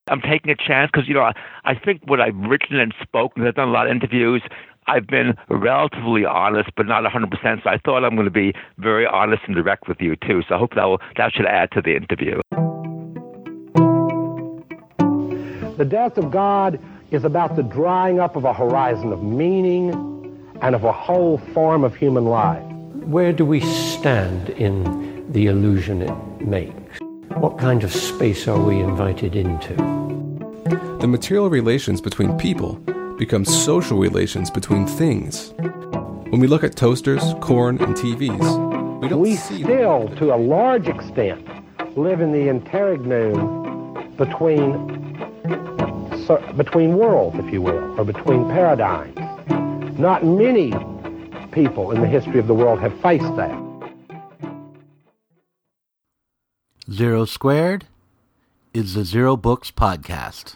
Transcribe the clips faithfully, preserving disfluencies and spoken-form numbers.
I'm taking a chance because, you know, I, I think what I've written and spoken, I've done a lot of interviews, I've been relatively honest, but not one hundred percent. So I thought I'm going to be very honest and direct with you, too. So I hope that will, that should add to the interview. The death of God is about the drying up of a horizon of meaning and of a whole form of human life. Where do we stand in the illusion it makes? What kind of space are we invited into? The material relations between people become social relations between things. When we look at toasters, corn, and T Vs, we don't we see... We still, to a large extent, live in the interregnum between, so, between worlds, if you will, or between paradigms. Not many people in the history of the world have faced that. Zero Squared is the Zero Books Podcast.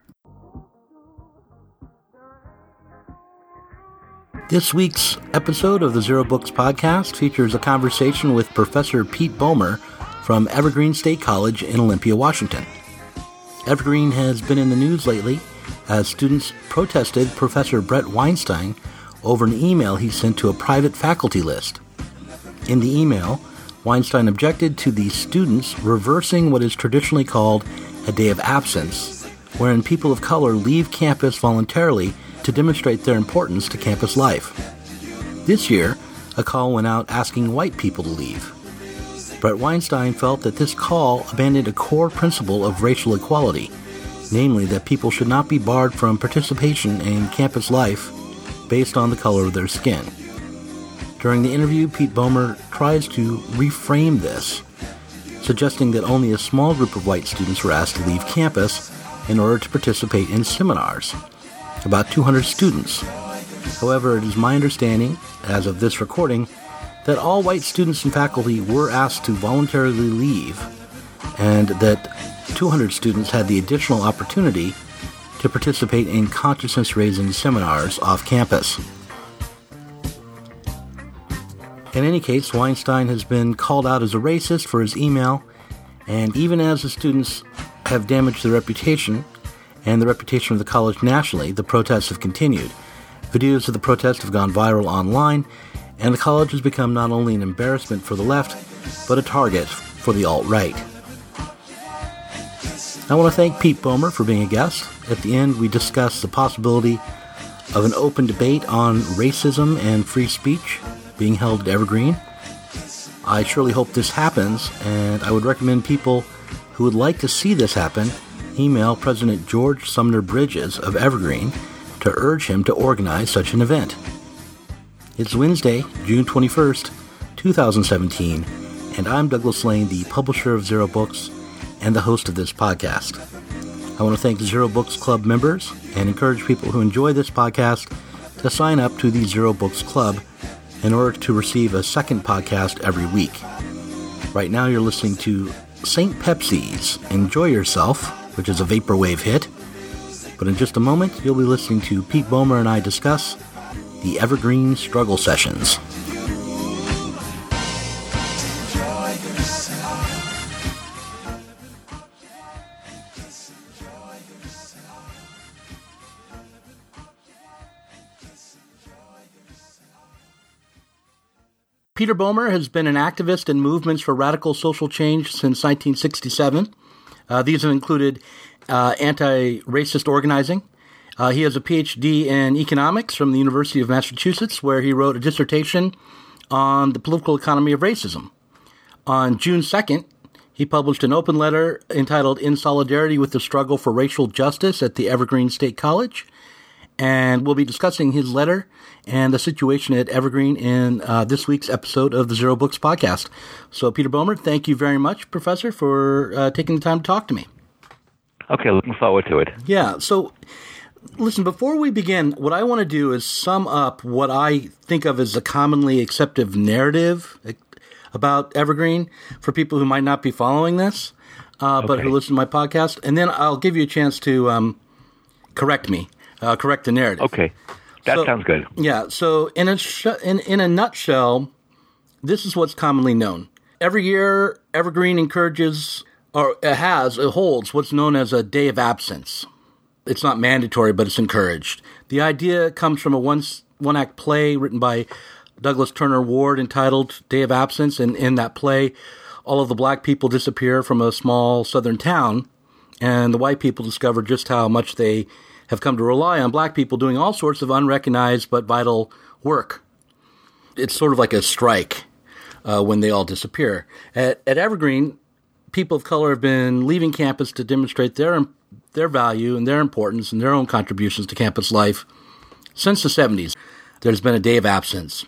This week's episode of the Zero Books Podcast features a conversation with Professor Pete Boehmer from Evergreen State College in Olympia, Washington. Evergreen has been in the news lately as students protested Professor Bret Weinstein over an email he sent to a private faculty list. In the email, Weinstein objected to the students reversing what is traditionally called a day of absence, wherein people of color leave campus voluntarily to demonstrate their importance to campus life. This year, a call went out asking white people to leave. Bret Weinstein felt that this call abandoned a core principle of racial equality, namely that people should not be barred from participation in campus life based on the color of their skin. During the interview, Pete Boehmer tries to reframe this, suggesting that only a small group of white students were asked to leave campus in order to participate in seminars. About two hundred students. However, it is my understanding, as of this recording, that all white students and faculty were asked to voluntarily leave, and that two hundred students had the additional opportunity to participate in consciousness-raising seminars off campus. In any case, Weinstein has been called out as a racist for his email, and even as the students have damaged their reputation, and the reputation of the college nationally, the protests have continued. Videos of the protests have gone viral online, and the college has become not only an embarrassment for the left, but a target for the alt-right. I want to thank Pete Boehmer for being a guest. At the end, we discuss the possibility of an open debate on racism and free speech being held at Evergreen. I surely hope this happens, and I would recommend people who would like to see this happen email President George Sumner Bridges of Evergreen to urge him to organize such an event. It's Wednesday, June twenty-first, twenty seventeen, and I'm Douglas Lane, the publisher of Zero Books and the host of this podcast. I want to thank the Zero Books Club members and encourage people who enjoy this podcast to sign up to the Zero Books Club in order to receive a second podcast every week. Right now you're listening to Saint Pepsi's Enjoy Yourself, which is a vaporwave hit. But in just a moment, you'll be listening to Pete Boehmer and I discuss the Evergreen Struggle Sessions. Peter Boehmer has been an activist in movements for radical social change since nineteen sixty-seven. Uh, these have included uh, anti-racist organizing. Uh, he has a P H D in economics from the University of Massachusetts, where he wrote a dissertation on the political economy of racism. On June second, he published an open letter entitled In Solidarity with the Struggle for Racial Justice at the Evergreen State College. And we'll be discussing his letter and the situation at Evergreen in uh, this week's episode of the Zero Books Podcast. So, Peter Boehmer, thank you very much, Professor, for uh, taking the time to talk to me. Okay, looking forward to it. Yeah, so, listen, before we begin, what I want to do is sum up what I think of as a commonly accepted narrative about Evergreen for people who might not be following this, uh, okay. but who listen to my podcast. And then I'll give you a chance to um, correct me. Uh, correct the narrative. Okay, that so, sounds good. Yeah, so in a, sh- in, in a nutshell, this is what's commonly known. Every year, Evergreen encourages or it has, it holds what's known as a day of absence. It's not mandatory, but it's encouraged. The idea comes from a one, one-act play written by Douglas Turner Ward entitled Day of Absence. And in that play, all of the black people disappear from a small southern town, and the white people discover just how much they have come to rely on black people doing all sorts of unrecognized but vital work. It's sort of like a strike uh, when they all disappear. At, at Evergreen, people of color have been leaving campus to demonstrate their their value and their importance and their own contributions to campus life since the seventies. There's been a day of absence.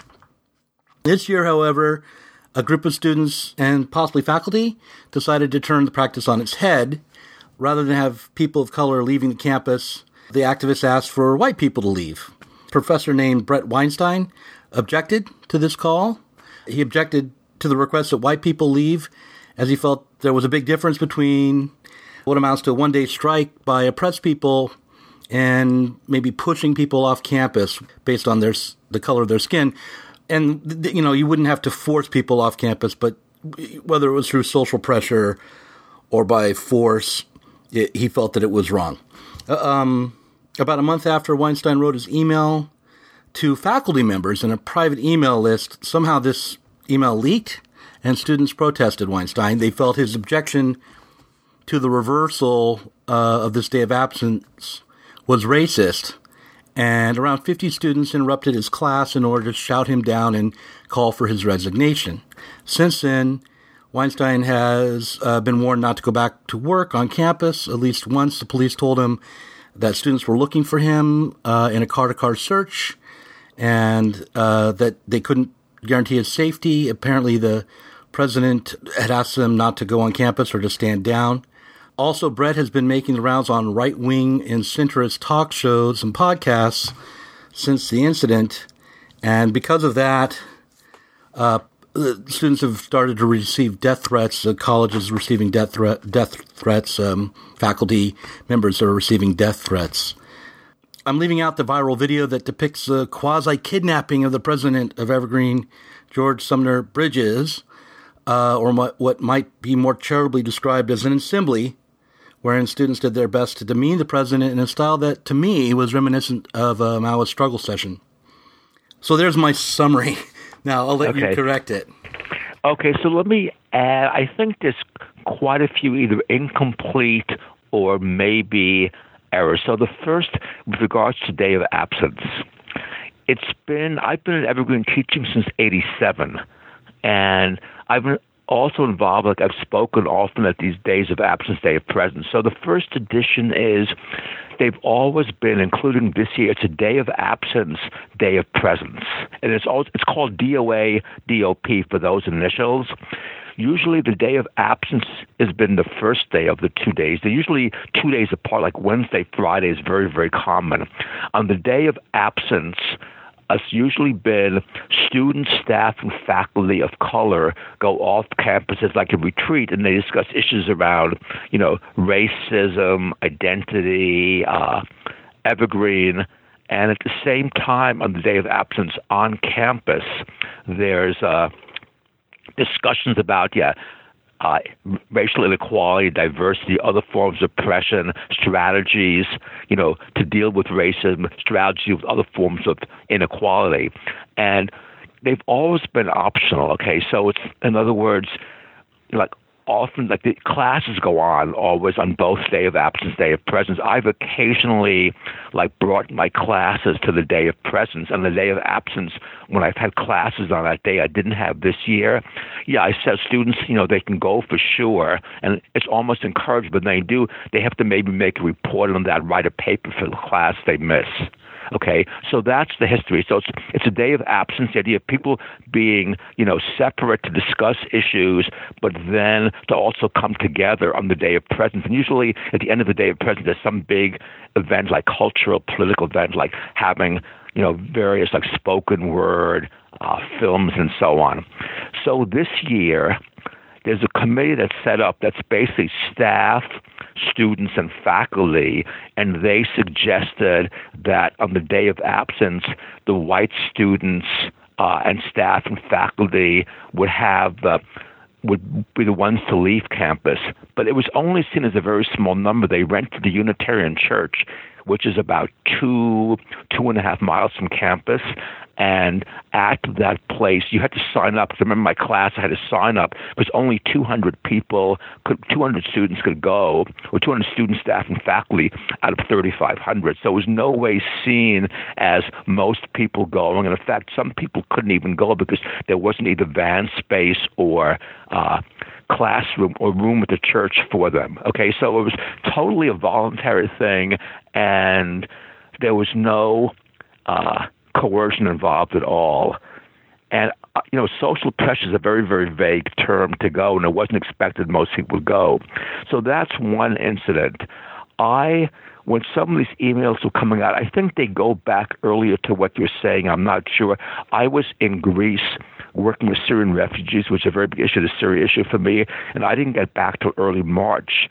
This year, however, a group of students and possibly faculty decided to turn the practice on its head. Rather than have people of color leaving the campus, the activists asked for white people to leave. A professor named Brett Weinstein objected to this call. He objected to the request that white people leave, as he felt there was a big difference between what amounts to a one-day strike by oppressed people and maybe pushing people off campus based on their the color of their skin. And, you know, you wouldn't have to force people off campus, but whether it was through social pressure or by force, it, he felt that it was wrong. Um, about a month after Weinstein wrote his email to faculty members in a private email list, somehow this email leaked, and students protested Weinstein. They felt his objection to the reversal uh, of this day of absence was racist, and around fifty students interrupted his class in order to shout him down and call for his resignation. Since then, Weinstein has uh, been warned not to go back to work on campus. At least once, the police told him that students were looking for him uh, in a car-to-car search, and uh, that they couldn't guarantee his safety. Apparently, the president had asked them not to go on campus or to stand down. Also, Brett has been making the rounds on right-wing and centrist talk shows and podcasts since the incident, and because of that, uh, students have started to receive death threats. The college is receiving death, thre- death threats. Um, faculty members are receiving death threats. I'm leaving out the viral video that depicts the quasi-kidnapping of the president of Evergreen, George Sumner Bridges, uh, or what, what might be more charitably described as an assembly, wherein students did their best to demean the president in a style that, to me, was reminiscent of a Maoist struggle session. So there's my summary. Now, I'll let okay. you correct it. Okay, so let me add, I think there's quite a few either incomplete or maybe errors. So the first, with regards to day of absence, it's been, I've been at Evergreen teaching since eighty-seven, and I've been also involved, like I've spoken often at these days of absence, day of presence. So the first edition is, they've always been, including this year, it's a day of absence, day of presence. And it's all, it's called D O A, D O P for those initials. Usually the day of absence has been the first day of the two days. They're usually two days apart, like Wednesday, Friday is very, very common. On the day of absence, it's usually been students, staff, and faculty of color go off campuses like a retreat, and they discuss issues around, you know, racism, identity, uh, Evergreen. And at the same time, on the day of absence on campus, there's uh, discussions about, yeah, Uh, racial inequality, diversity, other forms of oppression, strategies, you know, to deal with racism, strategies with other forms of inequality. And they've always been optional, okay? So it's, in other words, like often, like the classes go on always on both day of absence, day of presence. I've occasionally, like, brought my classes to the day of presence. And the day of absence, when I've had classes on that day I didn't have this year, yeah, I said students, you know, they can go for sure. And it's almost encouraged, but they do, they have to maybe make a report on that, write a paper for the class they miss. Okay, so that's the history. So it's it's a day of absence, the idea of people being, you know, separate to discuss issues, but then to also come together on the day of presence. And usually at the end of the day of presence, there's some big event, like cultural, political event, like having, you know, various like spoken word, uh, films, and so on. So this year, there's a committee that's set up that's basically staff, students, and faculty, and they suggested that on the day of absence, the white students uh, and staff and faculty would have the would be the ones to leave campus. But it was only seen as a very small number. They rented the Unitarian Church, which is about two, two and a half miles from campus. And at that place, you had to sign up. Because I remember my class, I had to sign up because only two hundred people, could, two hundred students could go, or two hundred students, staff, and faculty out of thirty-five hundred. So it was no way seen as most people going. And in fact, some people couldn't even go because there wasn't either van space or uh, classroom or room at the church for them. Okay, so it was totally a voluntary thing, and there was no uh, coercion involved at all. And, uh, you know, social pressure is a very, very vague term to go, and it wasn't expected most people would go. So that's one incident. I, when some of these emails were coming out, I think they go back earlier to what you're saying. I'm not sure. I was in Greece working with Syrian refugees, which is a very big issue, the Syria issue for me, and I didn't get back till early March.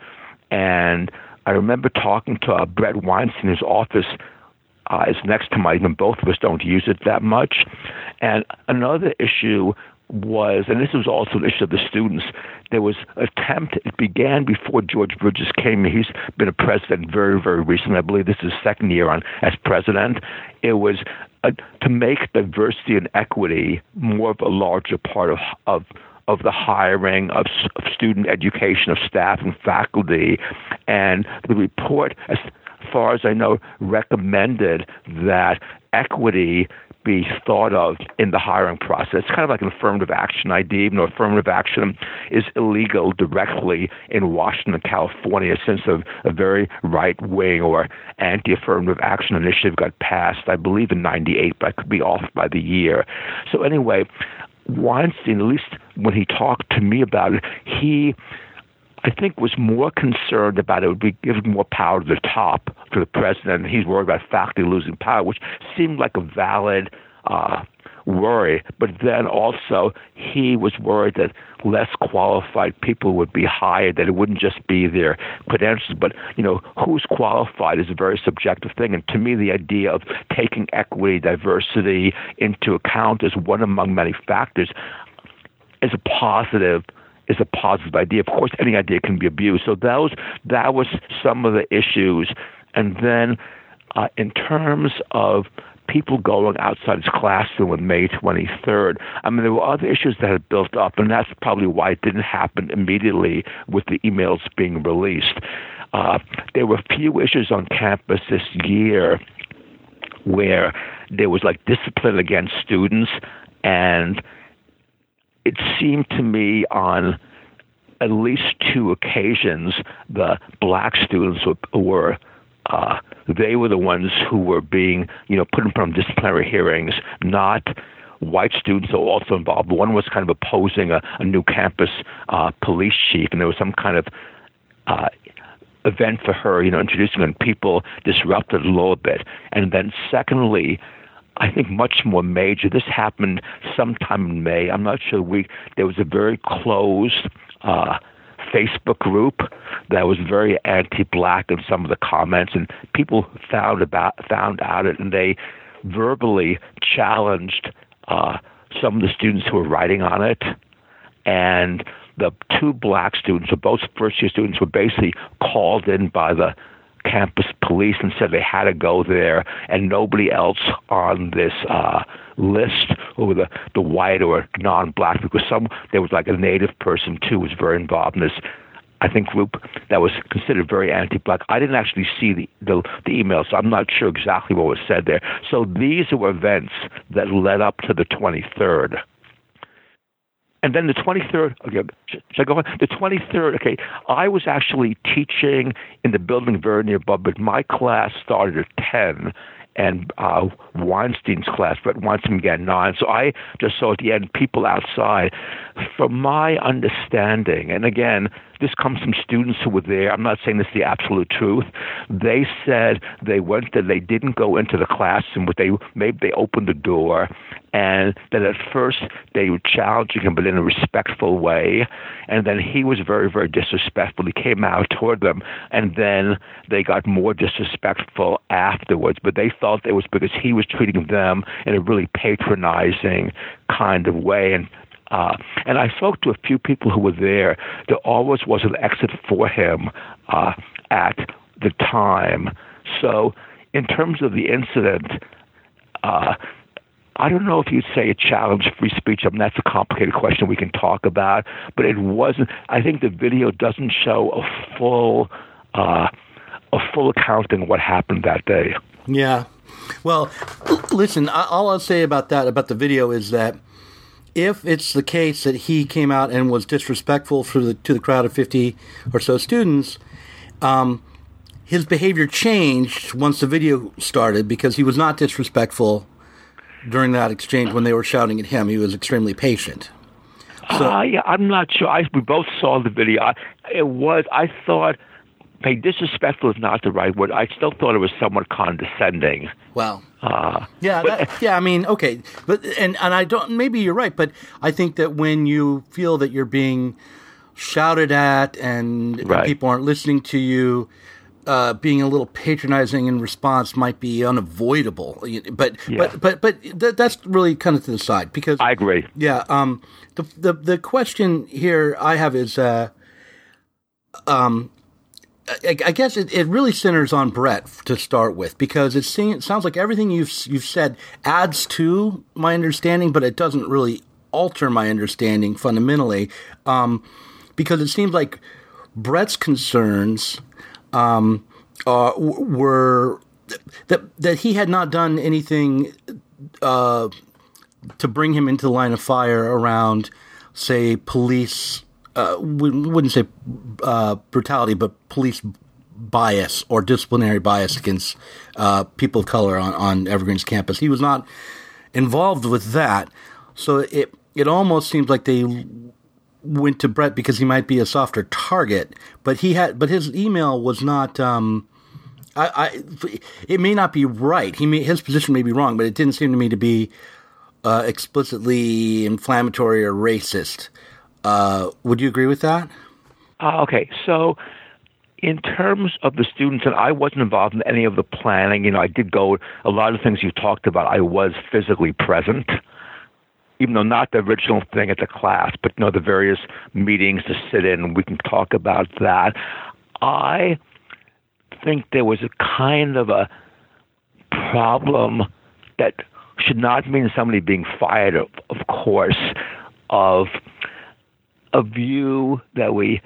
And I remember talking to uh, Brett Weinstein, whose office Uh, is next to mine, and both of us don't use it that much. And another issue was, and this was also an issue of the students, there was an attempt, it began before George Bridges came. He's been a president very, very recently. I believe this is his second year on as president. It was a, to make diversity and equity more of a larger part of, of of the hiring of, of student education, of staff and faculty. And the report, as far as I know, recommended that equity be thought of in the hiring process. It's kind of like an affirmative action idea. Even though affirmative action is illegal directly in Washington, California, since a, a very right-wing or anti-affirmative action initiative got passed, I believe in ninety-eight, but I could be off by the year. So anyway, Weinstein, at least when he talked to me about it, he, I think, was more concerned about it would be giving more power to the top, to the president. He's worried about faculty losing power, which seemed like a valid uh, worry. But then also he was worried that less qualified people would be hired, that it wouldn't just be their credentials, but, you know, who's qualified is a very subjective thing. And to me, the idea of taking equity, diversity into account as one among many factors is a positive is a positive idea. Of course, any idea can be abused. So that was, that was some of the issues. And then uh, in terms of people going outside his classroom on May twenty-third, I mean, there were other issues that had built up, and that's probably why it didn't happen immediately with the emails being released. Uh, there were a few issues on campus this year where there was like discipline against students, and it seemed to me on at least two occasions the black students were, were uh, they were the ones who were being, you know, put in front of disciplinary hearings, not white students who were also involved. One was kind of opposing a, a new campus uh, police chief, and there was some kind of uh, event for her, you know, introducing her, and people disrupted a little bit. And then secondly, I think much more major, this happened sometime in May. I'm not sure the week. There was a very closed uh, Facebook group that was very anti-black in some of the comments, and people found about found out it, and they verbally challenged uh, some of the students who were writing on it. And the two black students, or both first-year students, were basically called in by the campus police and said they had to go there, and nobody else on this uh, list, or the, the white or non-black, because some there was like a native person too was very involved in this, I think, group that was considered very anti-black. I didn't actually see the, the, the email, so I'm not sure exactly what was said there. So these are events that led up to the twenty-third. And then the twenty-third, okay, should I go on? The twenty-third, okay, I was actually teaching in the building very near Bubbard. My class started at ten, and uh, Weinstein's class, but Weinstein began at nine. So I just saw at the end people outside. From my understanding, and again, this comes from students who were there. I'm not saying this is the absolute truth. They said they went there, they didn't go into the classroom, but they maybe they opened the door, and that at first they were challenging him, but in a respectful way. And then he was very, very disrespectful. He came out toward them, and then they got more disrespectful afterwards. But they felt it was because he was treating them in a really patronizing kind of way. And Uh, and I spoke to a few people who were there. There always was an exit for him uh, at the time. So in terms of the incident, uh, I don't know if you'd say it challenged free speech. I mean, that's a complicated question we can talk about. But it wasn't. I think the video doesn't show a full, uh, a full accounting of what happened that day. Yeah. Well, listen, all I'll say about that, about the video, is that if it's the case that he came out and was disrespectful for the, to the crowd of fifty or so students, um, his behavior changed once the video started, because he was not disrespectful during that exchange when they were shouting at him. He was extremely patient. So, uh, yeah, I'm not sure. I, we both saw the video. I, it was, I thought, hey, disrespectful is not the right word. I still thought it was somewhat condescending. Well, uh, yeah, but, that, yeah. I mean, okay, but and and I don't. Maybe you're right, but I think that when you feel that you're being shouted at and, right. and people aren't listening to you, uh, being a little patronizing in response might be unavoidable. But yeah. but but but th- that's really kind of to the side, because I agree. Yeah. Um. The the the question here I have is uh. Um. I, I guess it, it really centers on Brett to start with, because it, seems, it sounds like everything you've you've said adds to my understanding, but it doesn't really alter my understanding fundamentally, um, because it seems like Brett's concerns um, uh, were that that he had not done anything uh, to bring him into the line of fire around, say, police. Uh, we wouldn't say uh, brutality, but police bias or disciplinary bias against uh, people of color on, on Evergreen's campus. He was not involved with that, so it it almost seems like they went to Brett because he might be a softer target. But he had, but his email was not. Um, I, I it may not be right. He may, his position may be wrong, but it didn't seem to me to be uh, explicitly inflammatory or racist. Uh, would you agree with that? Uh, okay, so in terms of the students, and I wasn't involved in any of the planning. You know, I did go, a lot of things you talked about, I was physically present, even though not the original thing at the class, but, you know, the various meetings to sit in, we can talk about that. I think there was a kind of a problem that should not mean somebody being fired, of, of course, of a view that we,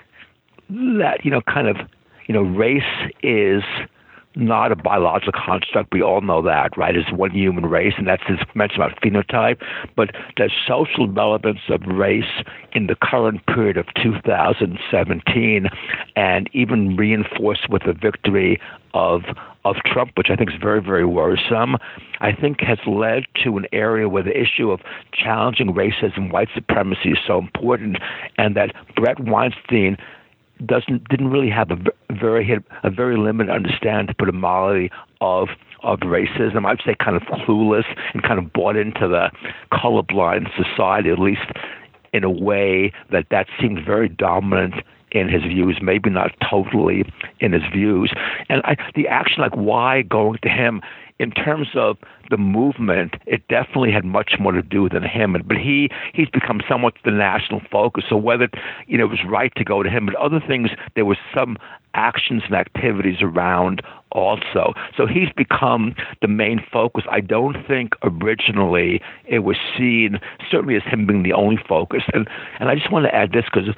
that, you know, kind of, you know, race is not a biological construct. We all know that, right? It's one human race, and that's his mention about phenotype. But the social relevance of race in the current period of two thousand seventeen, and even reinforced with the victory of of Trump, which I think is very, very worrisome, I think has led to an area where the issue of challenging racism, white supremacy is so important, and that Brett Weinstein doesn't didn't really have a very a very limited understanding, to put it mildly, of of racism. I'd say kind of clueless and kind of bought into the colorblind society, at least in a way that that seemed very dominant in his views, maybe not totally in his views. And I, the action, like why going to him, in terms of the movement, it definitely had much more to do than him. But he he's become somewhat the national focus. So whether, you know, it was right to go to him, but other things, there was some actions and activities around also. So he's become the main focus. I don't think originally it was seen, certainly as him being the only focus. And and I just want to add this, because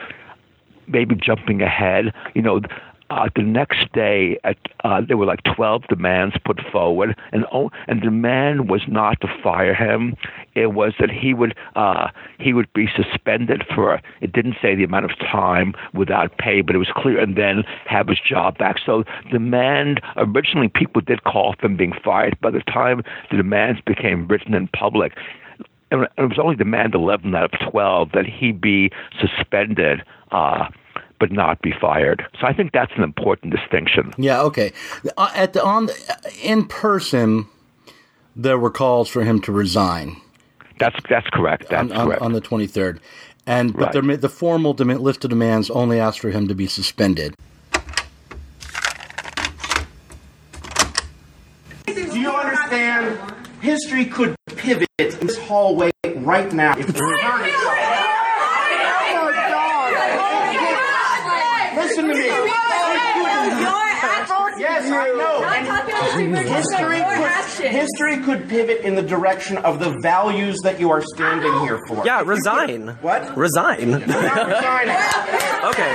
maybe jumping ahead, you know, Uh, the next day, at, uh, there were like twelve demands put forward, and oh, and the demand was not to fire him. It was that he would uh, he would be suspended for, it didn't say the amount of time, without pay, but it was clear, and then have his job back. So demand, originally people did call for him being fired. By the time the demands became written in public, and it was only demand eleven out of twelve that he be suspended, uh, but not be fired. So I think that's an important distinction. Yeah, okay. Uh, at the on in person, there were calls for him to resign. That's that's correct. That's on, correct. On the twenty-third, and but right. the, the formal dem- list of demands only asked for him to be suspended. Do you understand? History could pivot in this hallway right now. If it's know. And history could, history could pivot in the direction of the values that you are standing here for. Yeah, resign. What? Resign. I'm not resigning. Okay.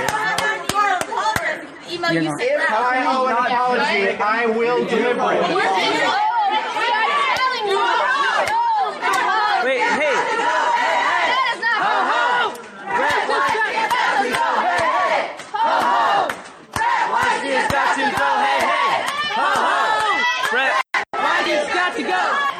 If I owe an apology, I will deliver it. Wait, hey. Weinstein's got to go, hey, hey! Ho, ho! Brett, Weinstein's got to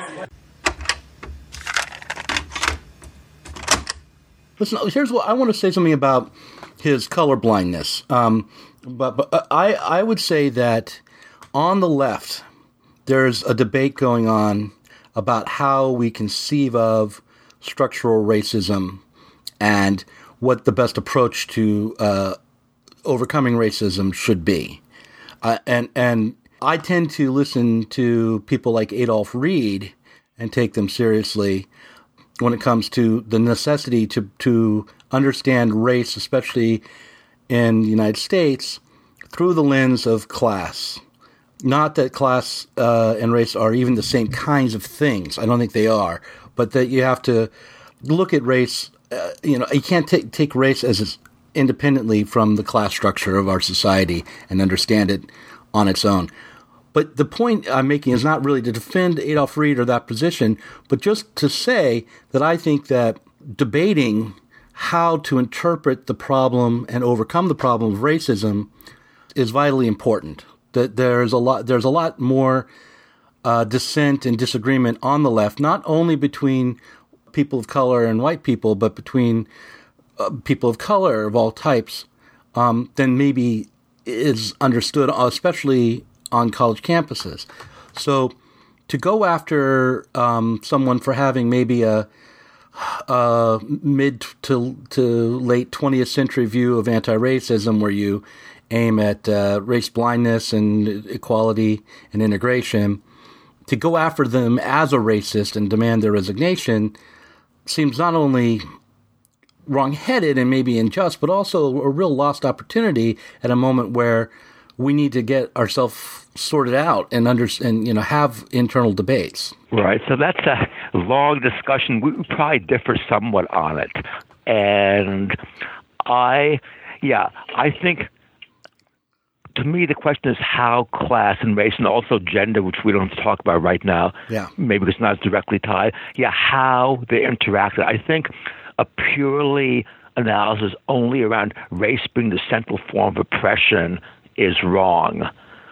go! Listen, here's what I want to say something about his colorblindness. Um, but but I, I would say that on the left, there's a debate going on about how we conceive of structural racism and what the best approach to uh, overcoming racism should be. Uh, and and I tend to listen to people like Adolph Reed and take them seriously when it comes to the necessity to, to understand race, especially in the United States, through the lens of class. Not that class uh, and race are even the same kinds of things. I don't think they are. But that you have to look at race, uh, you know, you can't take take race as independently from the class structure of our society and understand it on its own. But the point I'm making is not really to defend Adolph Reed or that position, but just to say that I think that debating how to interpret the problem and overcome the problem of racism is vitally important. That there's a lot, there's a lot more uh, dissent and disagreement on the left, not only between people of color and white people, but between uh, people of color of all types, um, than maybe is understood, especially on college campuses. So to go after um, someone for having maybe a Uh, mid to to late twentieth century view of anti-racism, where you aim at uh, race blindness and equality and integration, to go after them as a racist and demand their resignation seems not only wrong-headed and maybe unjust, but also a real lost opportunity at a moment where we need to get ourselves sorted out and under, and you know have internal debates. Right. So that's a long discussion. We probably differ somewhat on it. And I, yeah, I think, to me, the question is how class and race and also gender, which we don't talk about right now, yeah. maybe it's not directly tied, yeah, how they interacted. I think a purely analysis only around race being the central form of oppression is wrong.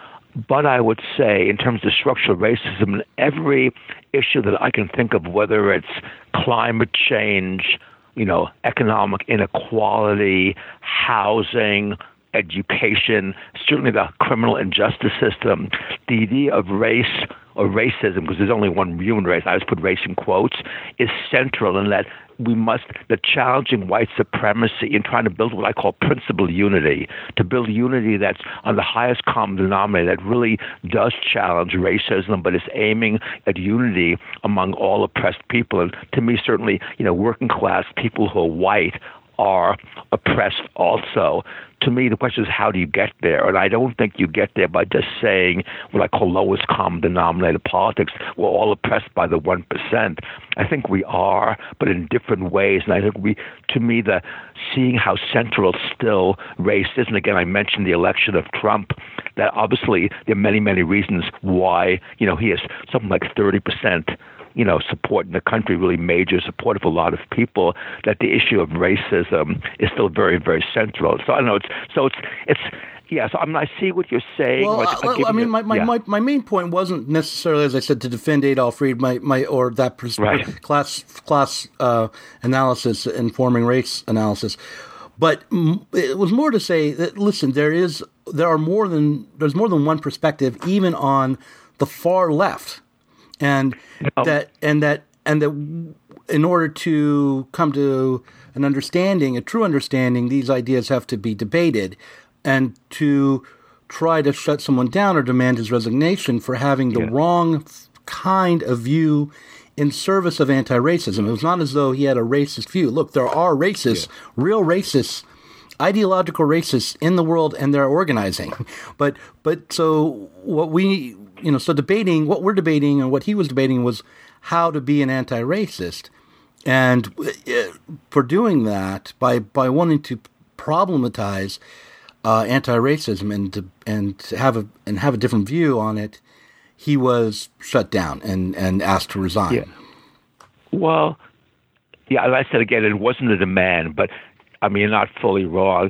But I would say, in terms of structural racism, in every issue that I can think of, whether it's climate change, you know, economic inequality, housing, education, certainly the criminal injustice system, the idea of race or racism, because there's only one human race, I always put race in quotes, is central in that we must, the challenging white supremacy in trying to build what I call principled unity, to build unity that's on the highest common denominator, that really does challenge racism, but is aiming at unity among all oppressed people. And to me, certainly, you know, working class people who are white are oppressed also. To me, the question is, how do you get there? And I don't think you get there by just saying what I call lowest common denominator politics. We're all oppressed by the one percent. I think we are, but in different ways. And I think we, to me, the seeing how central still race is, and again, I mentioned the election of Trump, that obviously there are many, many reasons why, you know, he has something like thirty percent you know, support in the country, really major support of a lot of people, that the issue of racism is still very, very central. So I don't know, it's, so it's, it's, yeah, so I mean, I see what you're saying. Well, I'll, I'll I mean, you, my, my, yeah. my, my main point wasn't necessarily, as I said, to defend Adolph Reed, my, my, or that pers- right. class, class uh, analysis, informing race analysis. But it was more to say that, listen, there is, there are more than, there's more than one perspective, even on the far left. And no. that, and that, and that, in order to come to an understanding, a true understanding, these ideas have to be debated, and to try to shut someone down or demand his resignation for having the yeah. wrong kind of view in service of anti-racism. It was not as though he had a racist view. Look, there are racists, yeah. real racists ideological racists in the world, and they're organizing. But but so what we you know so debating what we're debating and what he was debating was how to be an anti-racist, and for doing that by by wanting to problematize uh, anti-racism and to, and to have a and have a different view on it, he was shut down and, and asked to resign. Yeah. Well, yeah, as I said again, it wasn't a demand, but I mean, you're not fully wrong.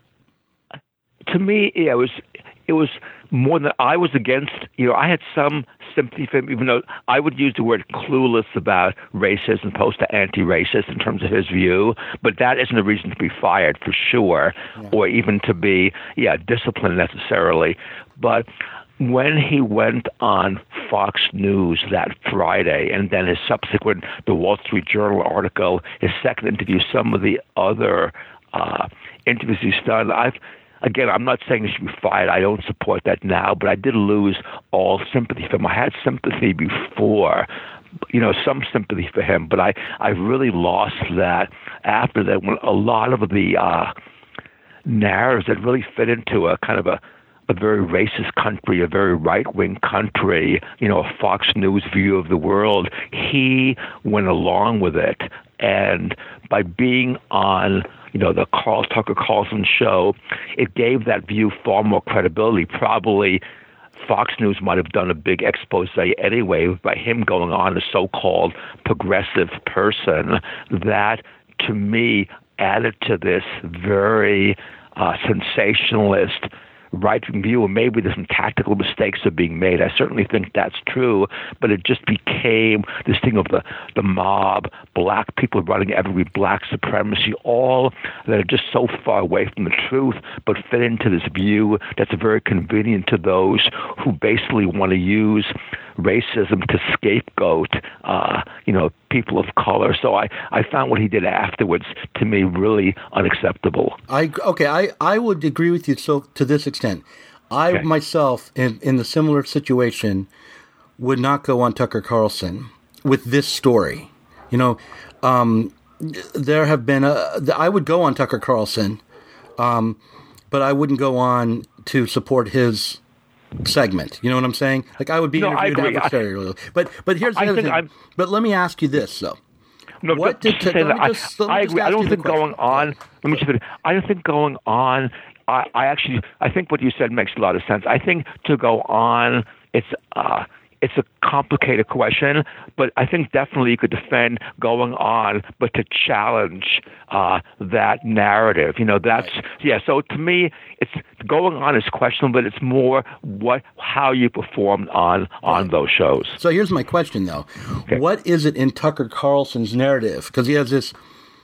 To me, yeah, it was it was more than I was against. You know, I had some sympathy for him, even though I would use the word clueless about racism opposed to anti-racist in terms of his view. But that isn't a reason to be fired for sure, yeah. or even to be yeah disciplined necessarily. But when he went on Fox News that Friday, and then his subsequent The Wall Street Journal article, his second interview, some of the other uh, interviews he's done, I've Again, I'm not saying he should be fired. I don't support that now, but I did lose all sympathy for him. I had sympathy before, you know, some sympathy for him, but I, I really lost that after that when a lot of the uh, narratives that really fit into a kind of a, a very racist country, a very right-wing country, you know, a Fox News view of the world, he went along with it. And by being on, you know, the Carl Tucker Carlson show, it gave that view far more credibility. Probably Fox News might have done a big expose anyway by him going on, a so-called progressive person. That, to me, added to this very uh, sensationalist right-wing view, and maybe there's some tactical mistakes are being made. I certainly think that's true, but it just became this thing of the, the mob, black people running every black supremacy, all that are just so far away from the truth, but fit into this view that's very convenient to those who basically want to use racism to scapegoat, uh, you know, people of color. So I, I found what he did afterwards, to me, really unacceptable. I okay, I, I would agree with you so to this extent. I okay. myself, in, in the similar situation, would not go on Tucker Carlson with this story. You know, um, there have been a, I would go on Tucker Carlson, um, but I wouldn't go on to support his segment. You know what I'm saying? Like I would be no, interviewed adversarially. But but here's the I other thing. I'm, but let me ask you this though. No, what did to, to, let I, just, let I agree. I don't think going on. Let me just. I don't think going on. I, I actually. I think what you said makes a lot of sense. I think to go on, it's. Uh, It's a complicated question, but I think definitely you could defend going on, but to challenge uh, that narrative. You know, that's, yeah, so to me, it's going on is questionable, but it's more what how you performed on, on those shows. So here's my question, though. Okay. What is it in Tucker Carlson's narrative? Because he has this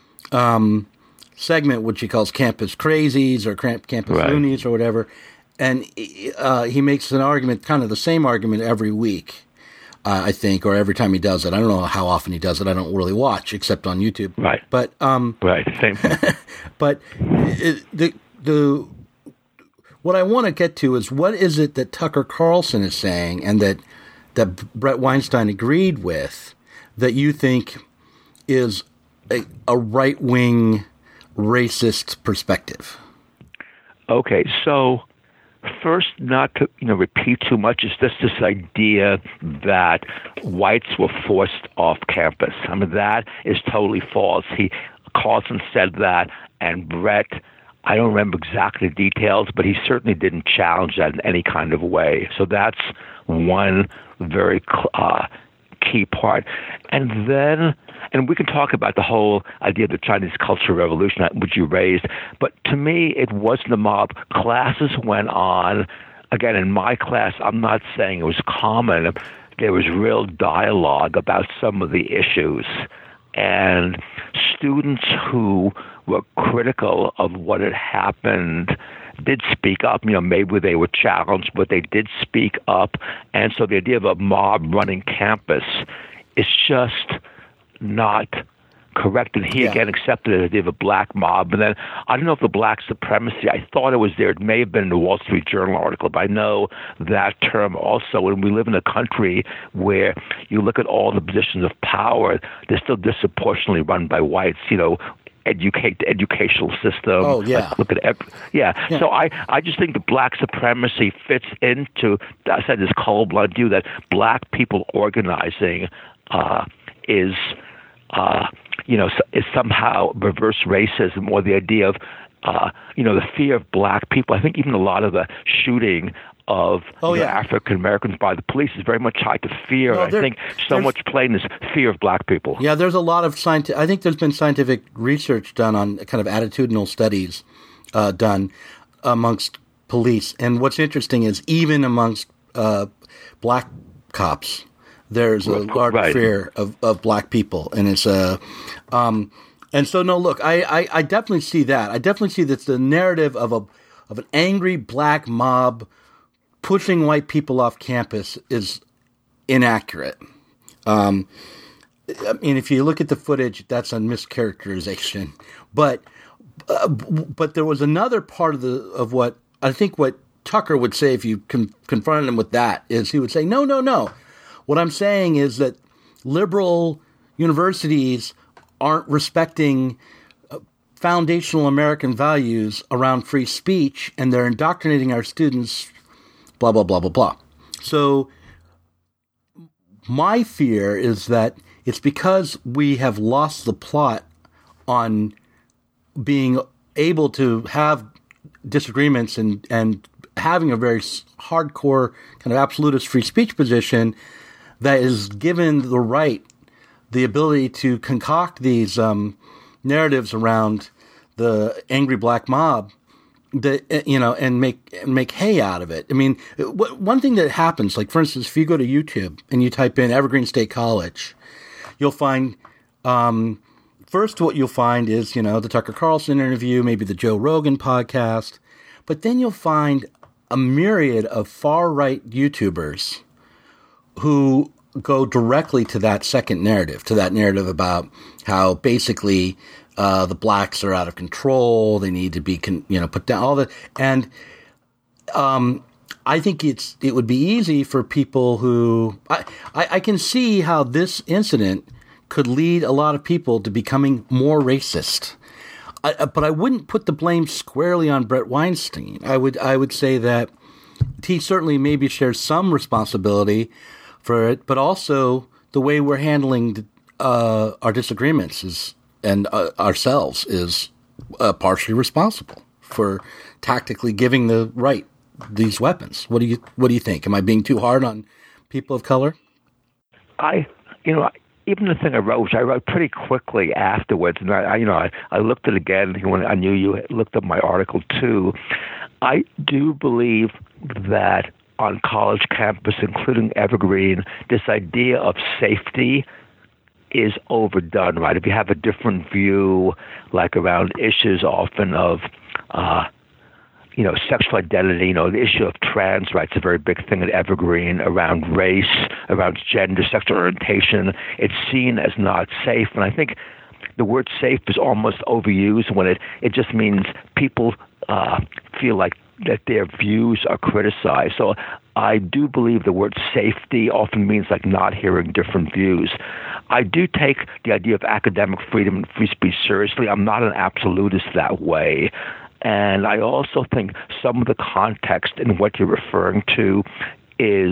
um, segment which he calls Campus Crazies or Campus right. Loonies or whatever. And uh, he makes an argument, kind of the same argument every week, uh, I think, or every time he does it. I don't know how often he does it. I don't really watch, except on YouTube. Right. But um, right, same thing. But it, the the what I want to get to is what is it that Tucker Carlson is saying, and that that Brett Weinstein agreed with, that you think is a, a right wing racist perspective? Okay, so. First, not to you know repeat too much, is just this idea that whites were forced off campus. I mean, that is totally false. He Carlson said that, and Brett, I don't remember exactly the details, but he certainly didn't challenge that in any kind of way. So that's one very uh, key part. And then, and we can talk about the whole idea of the Chinese Cultural Revolution, which you raised, but to me, it wasn't a mob. Classes went on. Again, in my class, I'm not saying it was common. There was real dialogue about some of the issues. And students who were critical of what had happened did speak up. You know, maybe they were challenged, but they did speak up. And so the idea of a mob running campus is just not correct. And he, yeah. again, accepted the idea of a black mob. And then I don't know if the black supremacy, I thought it was there. It may have been in the Wall Street Journal article, but I know that term also. And we live in a country where you look at all the positions of power, they're still disproportionately run by whites. You know, educate the educational system. Oh, yeah. Like, look at ev- yeah. yeah. So I, I just think the black supremacy fits into, I said this cold-blooded view that black people organizing uh, is, uh, you know, is somehow reverse racism, or the idea of, uh, you know, the fear of black people. I think even a lot of the shooting of oh, you know, yeah. African Americans by the police is very much tied to fear. No, I think so much played in this fear of black people. Yeah, there's a lot of scientific. I think there's been scientific research done on kind of attitudinal studies uh, done amongst police, and what's interesting is even amongst uh, black cops, there's a large right. fear of, of black people, and it's a. Um, and so no, look, I, I, I definitely see that. I definitely see that the narrative of a of an angry black mob pushing white people off campus is inaccurate. Um, I mean, if you look at the footage, that's a mischaracterization. But uh, but there was another part of the of what I think what Tucker would say if you con- confronted him with that is he would say, no, no, no. What I'm saying is that liberal universities aren't respecting foundational American values around free speech, and they're indoctrinating our students, blah, blah, blah, blah, blah. So my fear is that it's because we have lost the plot on being able to have disagreements and, and having a very hardcore kind of absolutist free speech position that is given the right, the ability to concoct these um, narratives around the angry black mob, that you know, and make and make hay out of it. I mean, w- one thing that happens, like for instance, if you go to YouTube and you type in Evergreen State College, you'll find um, first what you'll find is you know the Tucker Carlson interview, maybe the Joe Rogan podcast, but then you'll find a myriad of far right YouTubers who go directly to that second narrative, to that narrative about how basically uh, the blacks are out of control, they need to be, con- you know, put down all that. And um, I think it's it would be easy for people who I, I, I can see how this incident could lead a lot of people to becoming more racist. I, but I wouldn't put the blame squarely on Brett Weinstein. I would I would say that he certainly maybe shares some responsibility for it, but also the way we're handling uh, our disagreements is and uh, ourselves is uh, partially responsible for tactically giving the right these weapons. What do you What do you think? Am I being too hard on people of color? I, you know, even the thing I wrote, which I wrote pretty quickly afterwards, and I, I you know, I, I looked at it again when I knew you looked up my article too. I do believe that on college campus, including Evergreen, this idea of safety is overdone, right? If you have a different view, like around issues often of, uh, you know, sexual identity, you know, the issue of trans rights, a very big thing at Evergreen, around race, around gender, sexual orientation, it's seen as not safe. And I think the word safe is almost overused when it, it just means people uh, feel like that their views are criticized. So I do believe the word safety often means like not hearing different views. I do take the idea of academic freedom and free speech seriously. I'm not an absolutist that way. And I also think some of the context in what you're referring to is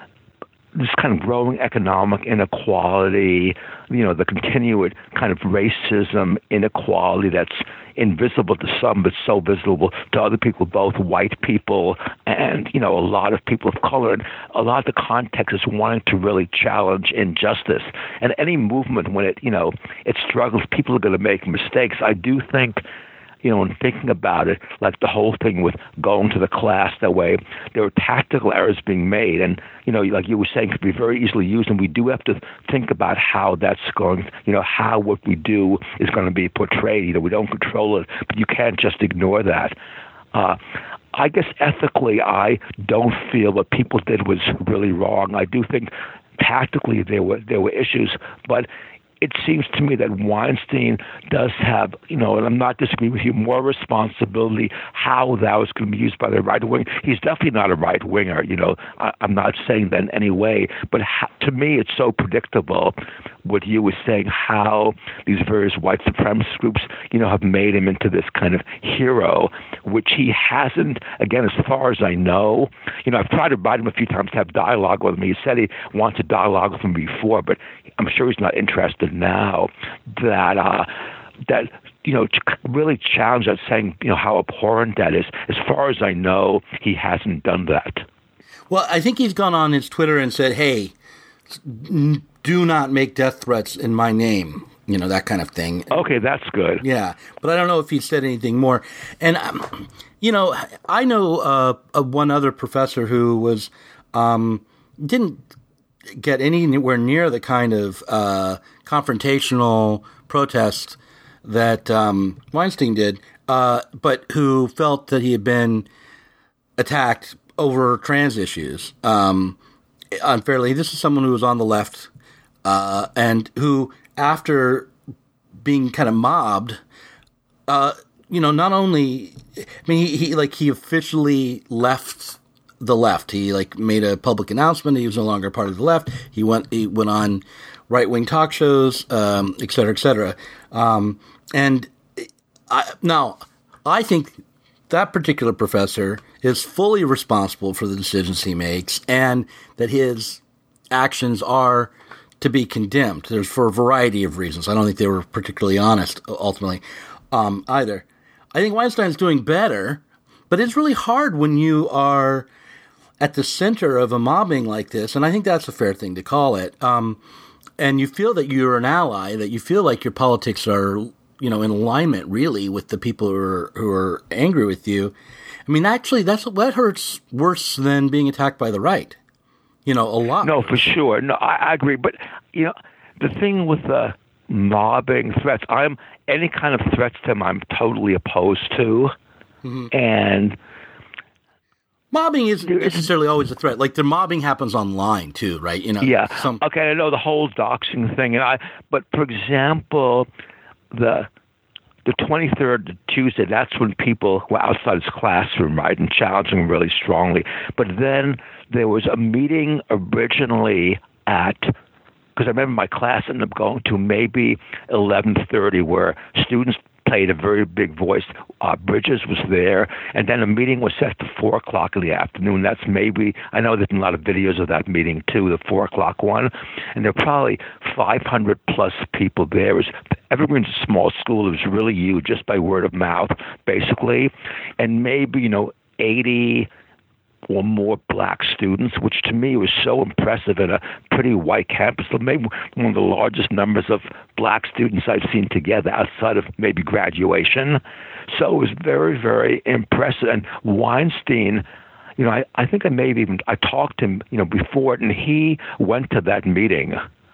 this kind of growing economic inequality, you know, the continued kind of racism inequality that's invisible to some but so visible to other people, both white people and, you know, a lot of people of color. And a lot of the context is wanting to really challenge injustice. And any movement, when it, you know, it struggles, people are going to make mistakes. I do think, you know, in thinking about it, like the whole thing with going to the class that way, there were tactical errors being made. And, you know, like you were saying, could be very easily used. And we do have to think about how that's going, you know, how what we do is going to be portrayed. You know, we don't control it, but you can't just ignore that. Uh, I guess ethically, I don't feel what people did was really wrong. I do think tactically there were there were issues, but it seems to me that Weinstein does have, you know, and I'm not disagreeing with you, more responsibility how that was going to be used by the right wing. He's definitely not a right winger, you know. I, I'm not saying that in any way, but ha- to me it's so predictable what you were saying, how these various white supremacist groups, you know, have made him into this kind of hero, which he hasn't, again, as far as I know. You know, I've tried to invite him a few times to have dialogue with him. He said he wants to dialogue with him before, but I'm sure he's not interested now. That, uh, that you know, really challenge that, saying, you know, how abhorrent that is. As far as I know, he hasn't done that. Well, I think he's gone on his Twitter and said, hey, do not make death threats in my name, you know, that kind of thing. Okay, that's good. Yeah, but I don't know if he said anything more. And, um, you know, I know uh, uh, one other professor who was um, didn't get anywhere near the kind of uh, confrontational protest that um, Weinstein did, uh, but who felt that he had been attacked over trans issues um, unfairly. This is someone who was on the left uh, and who, after being kind of mobbed, uh, you know, not only, I mean, he, he like he officially left the left. He like made a public announcement. He was no longer part of the left. He went he went on right wing talk shows, um, et cetera, et cetera. Um, and I, now, I think that particular professor is fully responsible for the decisions he makes, and that his actions are to be condemned. There's for a variety of reasons. I don't think they were particularly honest ultimately um, either. I think Weinstein's doing better, but it's really hard when you are at the center of a mobbing like this, and I think that's a fair thing to call it. Um, and you feel that you're an ally, that you feel like your politics are, you know, in alignment really with the people who are who are angry with you. I mean, actually, that's that hurts worse than being attacked by the right. You know, a lot. No, for sure. No, I, I agree. But you know, the thing with the mobbing threats, I'm any kind of threats to him, I'm totally opposed to, mm-hmm. and. Mobbing isn't necessarily always a threat. Like the mobbing happens online too, right? You know. Yeah. Some... Okay, I know the whole doxing thing, and I. But for example, the the twenty-third Tuesday, that's when people were outside his classroom, right, and challenging him really strongly. But then there was a meeting originally at. Because I remember my class ended up going to maybe eleven thirty, where students played a very big voice. Uh, Bridges was there, and then a meeting was set for four o'clock in the afternoon. That's maybe, I know there's been a lot of videos of that meeting too, the four o'clock one, and there were probably five hundred plus people there. It was, Evergreen's a small school. It was really huge, just by word of mouth, basically, and maybe, you know, eighty or more black students, which to me was so impressive in a pretty white campus. So maybe one of the largest numbers of black students I've seen together outside of maybe graduation. So it was very, very impressive. And Weinstein, you know, I, I think I maybe even, I talked to him, you know, before it, and he went to that meeting.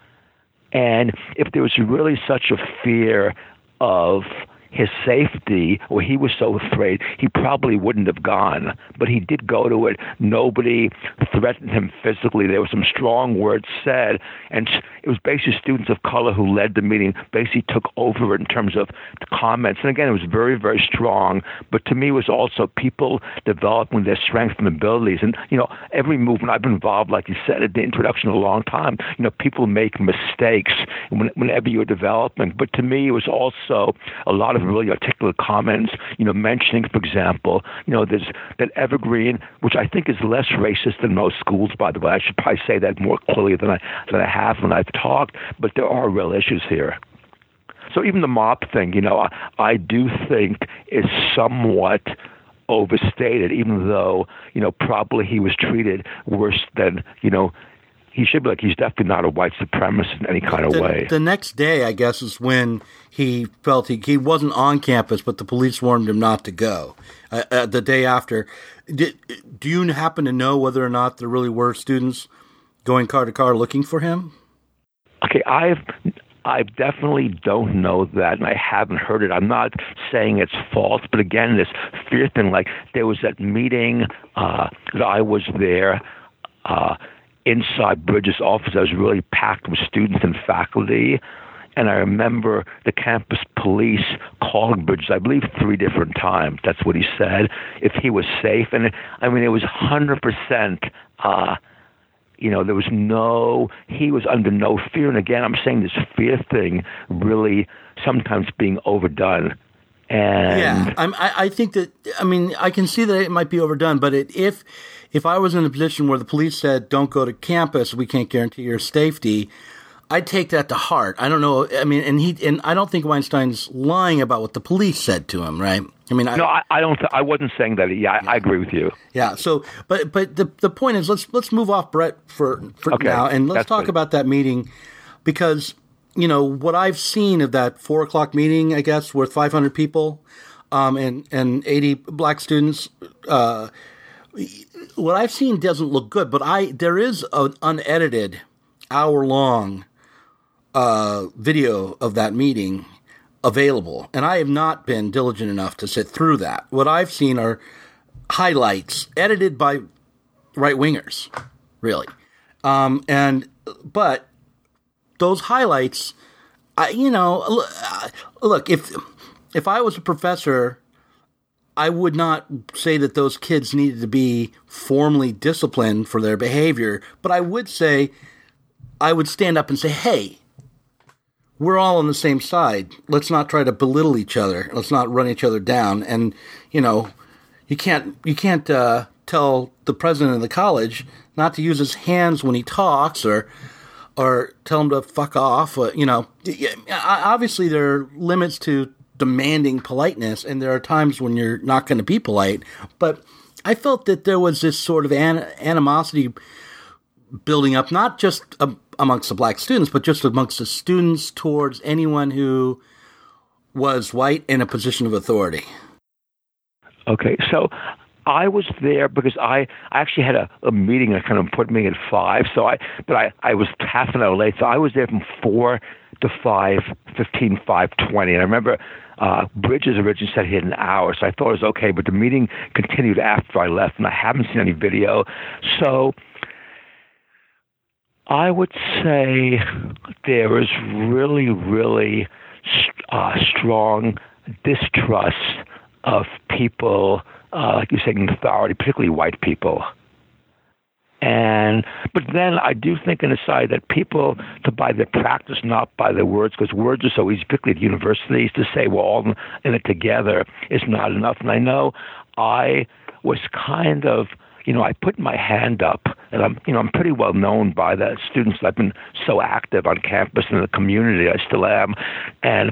And if there was really such a fear of his safety, or he was so afraid, he probably wouldn't have gone. But he did go to it. Nobody threatened him physically. There were some strong words said, and it was basically students of color who led the meeting, basically took over it in terms of the comments. And again, it was very, very strong. But to me, it was also people developing their strengths and abilities. And, you know, every movement I've been involved, like you said at the introduction, a long time, you know, people make mistakes whenever you're developing. But to me, it was also a lot of really articulate comments, you know, mentioning, for example, you know, there's that Evergreen, which I think is less racist than most schools, by the way. I should probably say that more clearly than I than I have when I've talked, but there are real issues here. So even the mob thing, you know, I, I do think is somewhat overstated, even though, you know, probably he was treated worse than, you know, he should be. Like, he's definitely not a white supremacist in any kind of the, way. The next day, I guess, is when he felt he, he wasn't on campus, but the police warned him not to go. Uh, uh, the day after. Did, do you happen to know whether or not there really were students going car to car looking for him? Okay, I've... I definitely don't know that, and I haven't heard it. I'm not saying it's false, but again, this fear thing, like there was that meeting uh, that I was there uh, inside Bridges' office. I was really packed with students and faculty, and I remember the campus police calling Bridges, I believe three different times. That's what he said, if he was safe. And I mean, it was one hundred percent uh You know, there was no, he was under no fear. And again, I'm saying this fear thing really sometimes being overdone. And yeah, I'm, I, I think that, I mean, I can see that it might be overdone, but it, if if I was in a position where the police said, don't go to campus, we can't guarantee your safety, I'd take that to heart. I don't know. I mean, and he and I don't think Weinstein's lying about what the police said to him, right? I mean, I, no, I, I don't. Th- I wasn't saying that. Yeah, I, yeah, I agree with you. Yeah. So, but but the the point is, let's let's move off Brett for for okay, now, and let's talk good. about that meeting, because you know what I've seen of that four o'clock meeting, I guess, with five hundred people, um, and and eighty black students. Uh, what I've seen doesn't look good, but I there is an unedited hour long uh, video of that meeting available, and I have not been diligent enough to sit through that. What I've seen are highlights edited by right-wingers, really. Um, and but those highlights, I, you know, look, if if I was a professor, I would not say that those kids needed to be formally disciplined for their behavior, but I would say, I would stand up and say, hey, we're all on the same side. Let's not try to belittle each other. Let's not run each other down. And, you know, you can't you can't uh, tell the president of the college not to use his hands when he talks, or or tell him to fuck off. Or, you know, obviously there are limits to demanding politeness, and there are times when you're not going to be polite. But I felt that there was this sort of an- animosity building up, not just a, amongst the black students, but just amongst the students towards anyone who was white in a position of authority. Okay, so I was there because I, I actually had a, a meeting that kind of put me at five. So I, but I, I was half an hour late. So I was there from four to five fifteen, five twenty. And I remember uh, Bridges originally said he had an hour, so I thought it was okay. But the meeting continued after I left, and I haven't seen any video. So I would say there is really, really uh, strong distrust of people, uh, like you're saying, in authority, particularly white people. And but then I do think on the side that people, to by their practice, not by their words, because words are so easy, particularly at universities, to say we're all in it together is not enough. And I know I was kind of, you know, I put my hand up, and I'm, you know, I'm pretty well known by the students. I've been so active on campus and in the community. I still am, and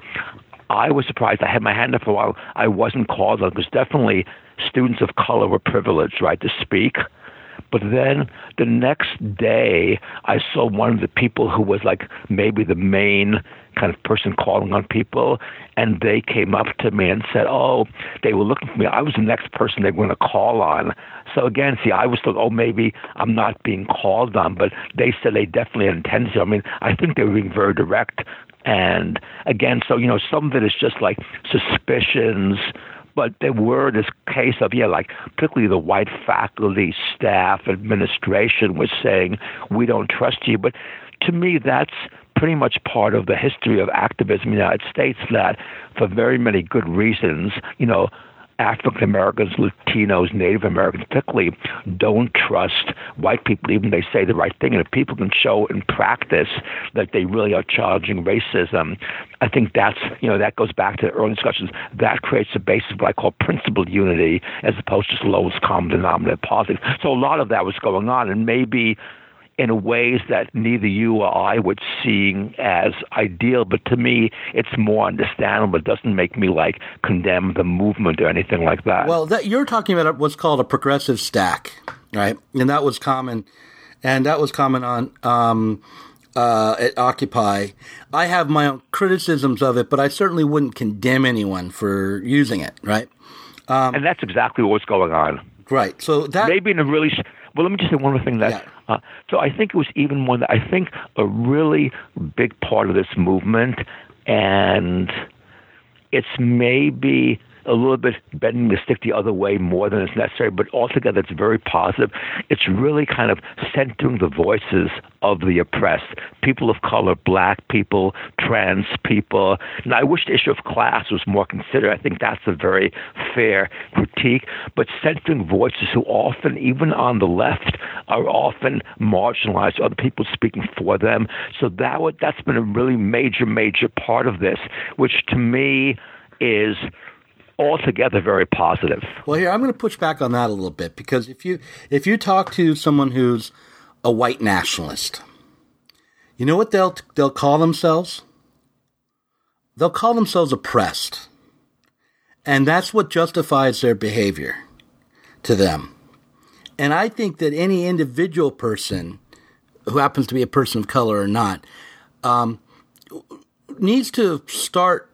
I was surprised. I had my hand up for a while. I wasn't called on because definitely students of color were privileged, right, to speak. But then the next day, I saw one of the people who was like maybe the main kind of person calling on people, and they came up to me and said, oh, they were looking for me. I was the next person they were going to call on. So again, see, I was thought, oh, maybe I'm not being called on, but they said they definitely intended to. I mean, I think they were being very direct. And again, so, you know, some of it is just like suspicions. But there were this case of, yeah, like particularly the white faculty, staff, administration was saying, we don't trust you. But to me, that's pretty much part of the history of activism in the United States, that for very many good reasons, you know, African Americans, Latinos, Native Americans particularly don't trust white people, even if they say the right thing. And if people can show in practice that they really are challenging racism, I think that's, you know, that goes back to early discussions. That creates a basis of what I call principled unity as opposed to just lowest common denominator politics. So a lot of that was going on, and maybe in ways that neither you or I would see as ideal, but to me, it's more understandable. It doesn't make me like condemn the movement or anything like that. Well, that, you're talking about what's called a progressive stack, right? And that was common, and that was common on um, uh, at Occupy. I have my own criticisms of it, but I certainly wouldn't condemn anyone for using it, right? Um, and that's exactly what's going on. Right. So that maybe in a really well. Let me just say one more thing. That yeah. uh, so I think it was even one that I think a really big part of this movement, and it's maybe a little bit bending the stick the other way more than is necessary, but altogether it's very positive. It's really kind of centering the voices of the oppressed, people of color, black people, trans people. Now, I wish the issue of class was more considered. I think that's a very fair critique, but centering voices who often, even on the left, are often marginalized, other people speaking for them. So that would, that's been a really major, major part of this, which to me is altogether very positive. Well, here, I'm going to push back on that a little bit, because if you if you talk to someone who's a white nationalist, you know what they'll they'll call themselves? They'll call themselves oppressed. And that's what justifies their behavior to them. And I think that any individual person, who happens to be a person of color or not, um, needs to start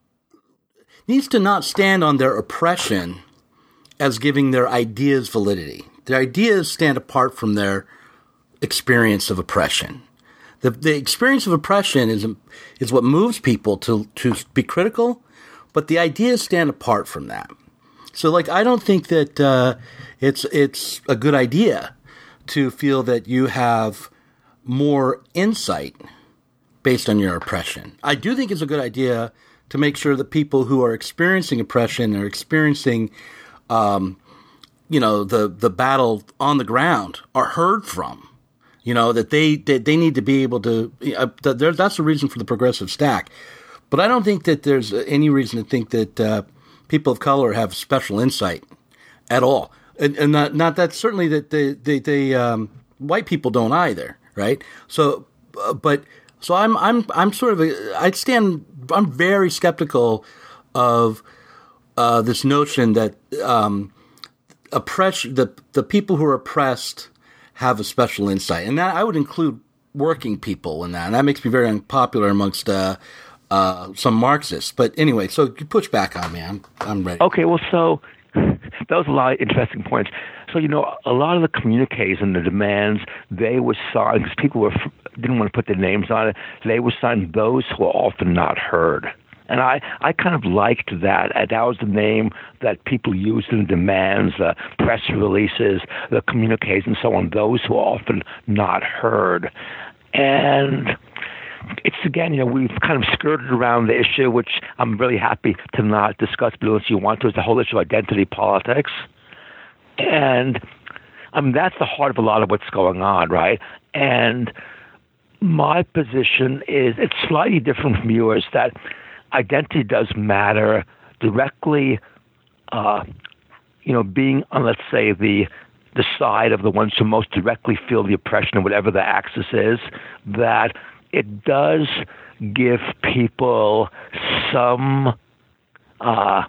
needs to not stand on their oppression as giving their ideas validity. Their ideas stand apart from their experience of oppression. The the experience of oppression is is what moves people to, to be critical, but the ideas stand apart from that. So, like, I don't think that uh, it's it's a good idea to feel that you have more insight based on your oppression. I do think it's a good idea to make sure that people who are experiencing oppression or experiencing, um, you know, the, the battle on the ground are heard from. You know, that they they, they need to be able to. Uh, that that's the reason for the progressive stack. But I don't think that there's any reason to think that uh, people of color have special insight at all, and, and not not that certainly that they they, they um, white people don't either, right? So, uh, but so I'm I'm I'm sort of a, I stand. I'm very skeptical of uh, this notion that um, oppression, the the people who are oppressed have a special insight, and that I would include working people in that, and that makes me very unpopular amongst uh, uh, some Marxists. But anyway, so you push back on me. I'm I'm ready. Okay, well, so that was a lot of interesting points. So, you know, a lot of the communiques and the demands, they were signed, because people were didn't want to put their names on it, they were signed those who are often not heard. And I, I kind of liked that. That was the name that people used in the demands, the press releases, the communiques, and so on, those who are often not heard. And it's, again, you know, we've kind of skirted around the issue, which I'm really happy to not discuss, but unless you want to, is the whole issue of identity politics. And, I mean, that's the heart of a lot of what's going on, right? And my position is, it's slightly different from yours, that identity does matter directly, uh, you know, being on, let's say, the the side of the ones who most directly feel the oppression of whatever the axis is, that it does give people some, uh,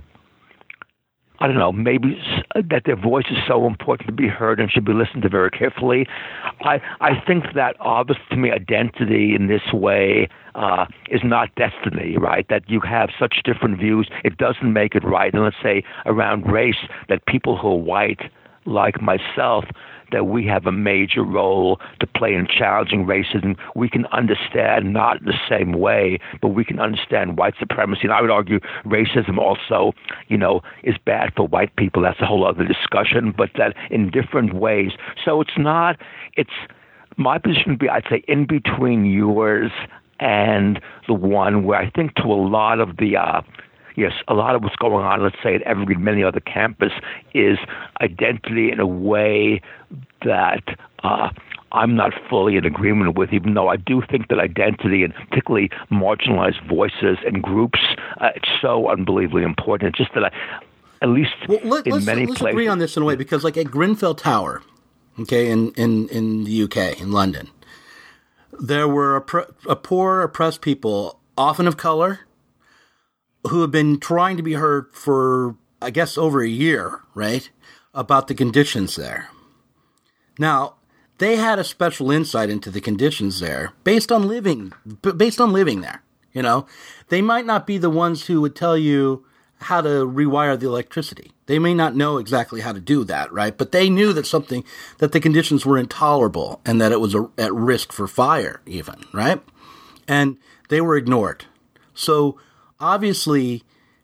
I don't know, maybe that their voice is so important to be heard and should be listened to very carefully. I, I think that, obviously, to me, identity in this way uh, is not destiny, right? That you have such different views, it doesn't make it right. And let's say around race, that people who are white, like myself, that we have a major role to play in challenging racism. We can understand, not the same way, but we can understand white supremacy. And I would argue racism also, you know, is bad for white people. That's a whole other discussion, but that in different ways. So it's not, it's, my position would be, I'd say, in between yours and the one where I think to a lot of the, uh, yes, a lot of what's going on, let's say, at Evergreen, many other campus, is identity in a way that uh, I'm not fully in agreement with, even though I do think that identity, and particularly marginalized voices and groups, uh, it's so unbelievably important. It's just that I, at least well, let, in let's, many let's places... agree on this in a way, because like at Grenfell Tower, okay, in, in, in the U K, in London, there were a, pr- a poor, oppressed people, often of color, who have been trying to be heard for, I guess, over a year, right, about the conditions there. Now, they had a special insight into the conditions there based on living, based on living there, you know. They might not be the ones who would tell you how to rewire the electricity. They may not know exactly how to do that, right? But they knew that something, that the conditions were intolerable and that it was a, at risk for fire even, right? And they were ignored. So, obviously,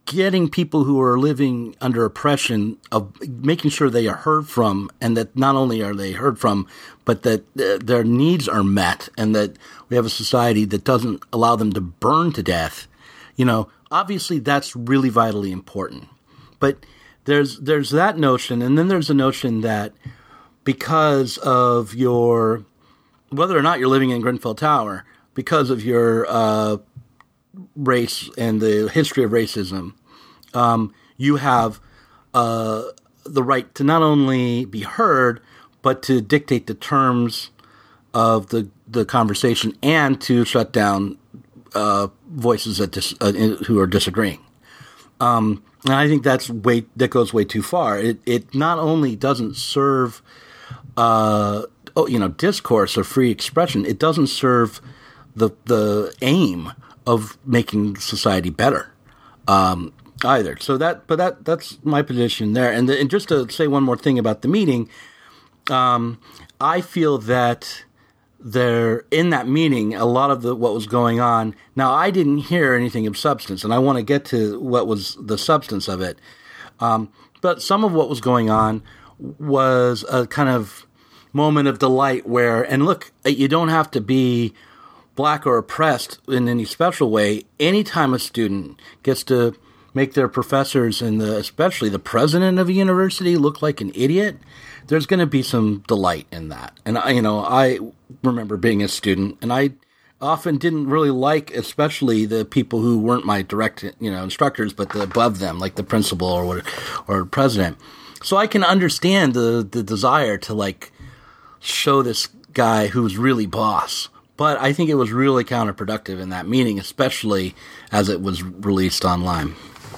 getting people who are living under oppression, of making sure they are heard from, and that not only are they heard from, but that uh, their needs are met, and that we have a society that doesn't allow them to burn to death. You know, obviously that's really vitally important. But there's there's that notion, and then there's the notion that because of your, whether or not you're living in Grenfell Tower, because of your uh, race and the history of racism, um, you have uh, the right to not only be heard, but to dictate the terms of the the conversation and to shut down uh, voices that dis- uh, who are disagreeing. Um, and I think that's way that goes way too far. It it not only doesn't serve uh, oh, you know discourse or free expression, it doesn't serve the the aim of making society better um, either. So that, but that that's my position there. And, the, and just to say one more thing about the meeting, um, I feel that there in that meeting, a lot of the what was going on. Now, I didn't hear anything of substance, and I want to get to what was the substance of it. Um, but some of what was going on was a kind of moment of delight where, and look, you don't have to be black or oppressed in any special way. Anytime a student gets to make their professors and the, especially the president of a university look like an idiot, there's going to be some delight in that. And I, you know, I remember being a student, and I often didn't really like, especially the people who weren't my direct, you know, instructors, but the above them, like the principal or what, or president. So I can understand the the desire to like show this guy who's really boss. But I think it was really counterproductive in that meeting, especially as it was released online.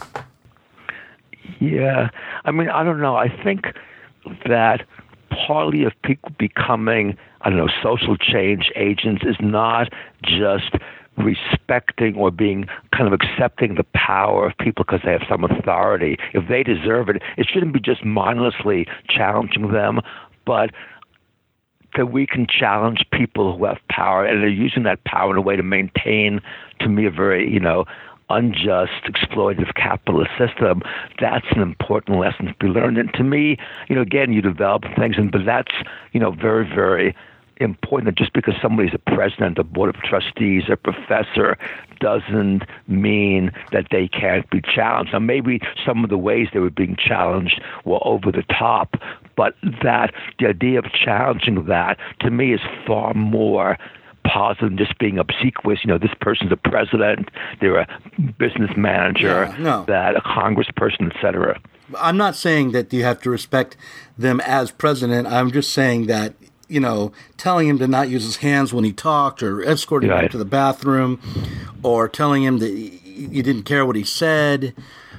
Yeah. I mean, I don't know. I think that partly of people becoming, I don't know, social change agents is not just respecting or being kind of accepting the power of people because they have some authority. If they deserve it, it shouldn't be just mindlessly challenging them, but that we can challenge people who have power, and they're using that power in a way to maintain, to me, a very, you know, unjust, exploitative capitalist system. That's an important lesson to be learned. And to me, you know, again, you develop things, and but that's, you know, very, very important that just because somebody's a president, a board of trustees, a professor, doesn't mean that they can't be challenged. Now, maybe some of the ways they were being challenged were over the top, but that the idea of challenging that, to me, is far more positive than just being obsequious. You know, this person's a president, they're a business manager, yeah, no. that a congressperson, et cetera. I'm not saying that you have to respect them as president. I'm just saying that, you know, telling him to not use his hands when he talked, or escorting right. him to the bathroom, or telling him that you didn't care what he said,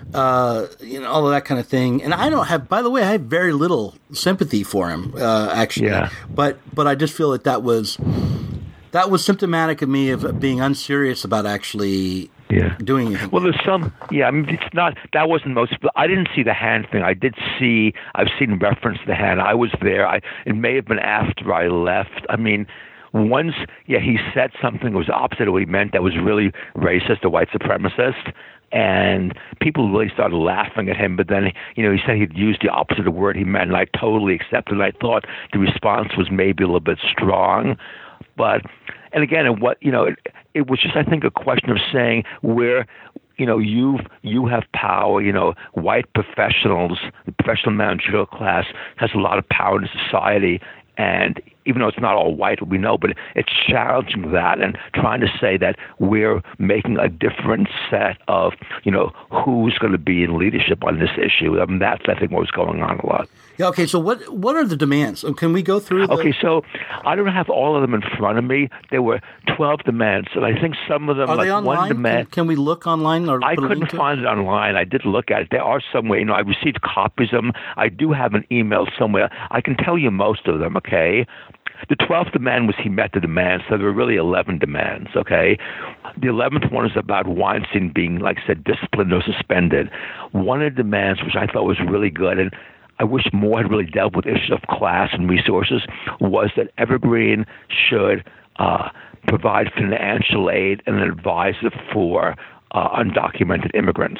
uh, you know, all of that kind of thing. And I don't have, by the way, I have very little sympathy for him, uh, actually. Yeah. But but I just feel that that was that was symptomatic of me of being unserious about actually yeah. doing anything. Well, there's some, yeah, I mean, it's not, that wasn't most, I didn't see the hand thing. I did see, I've seen reference to the hand. I was there. I, it may have been after I left. I mean, once, yeah, he said something that was opposite of what he meant that was really racist or white supremacist, and people really started laughing at him. But then, you know, he said he'd used the opposite of the word he meant, and I totally accepted it. I thought the response was maybe a little bit strong. But, and again, it, what, you know, it, it was just, I think, a question of saying where, you know, you you have power. You know, white professionals, the professional managerial class has a lot of power in society, and even though it's not all white, we know, but it's challenging that and trying to say that we're making a different set of, you know, who's going to be in leadership on this issue. I mean, that's, I think, what was going on a lot. Yeah, okay, so what what are the demands? Can we go through the... Okay, so I don't have all of them in front of me. There were twelve demands, and I think some of them, are like they online? one demand... Can, can we look online? Or I put a couldn't link to find it? it online. I did look at it. There are somewhere. You know, I received copies of them. I do have an email somewhere. I can tell you most of them, okay? The twelfth demand was he met the demands, so there were really eleven demands, okay? The eleventh one is about Weinstein being, like I said, disciplined or suspended. One of the demands, which I thought was really good, and I wish more had really dealt with issues of class and resources, was that Evergreen should uh, provide financial aid and an advisor for uh, undocumented immigrants.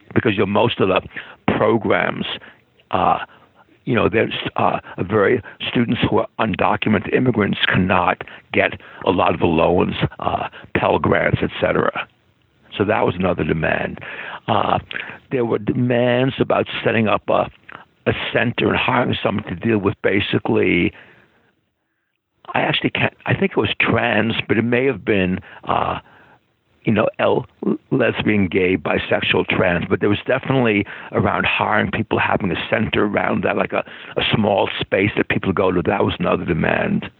because you know, most of the programs, uh, you know, there's uh, a very students who are undocumented immigrants cannot get a lot of the loans, uh, Pell Grants, et cetera. So that was another demand. Uh, there were demands about setting up a, a center and hiring someone to deal with basically, I actually can't, I think it was trans, but it may have been, uh, you know, L, lesbian, gay, bisexual, trans, but there was definitely around hiring people, having a center around that, like a, a small space that people go to. That was another demand.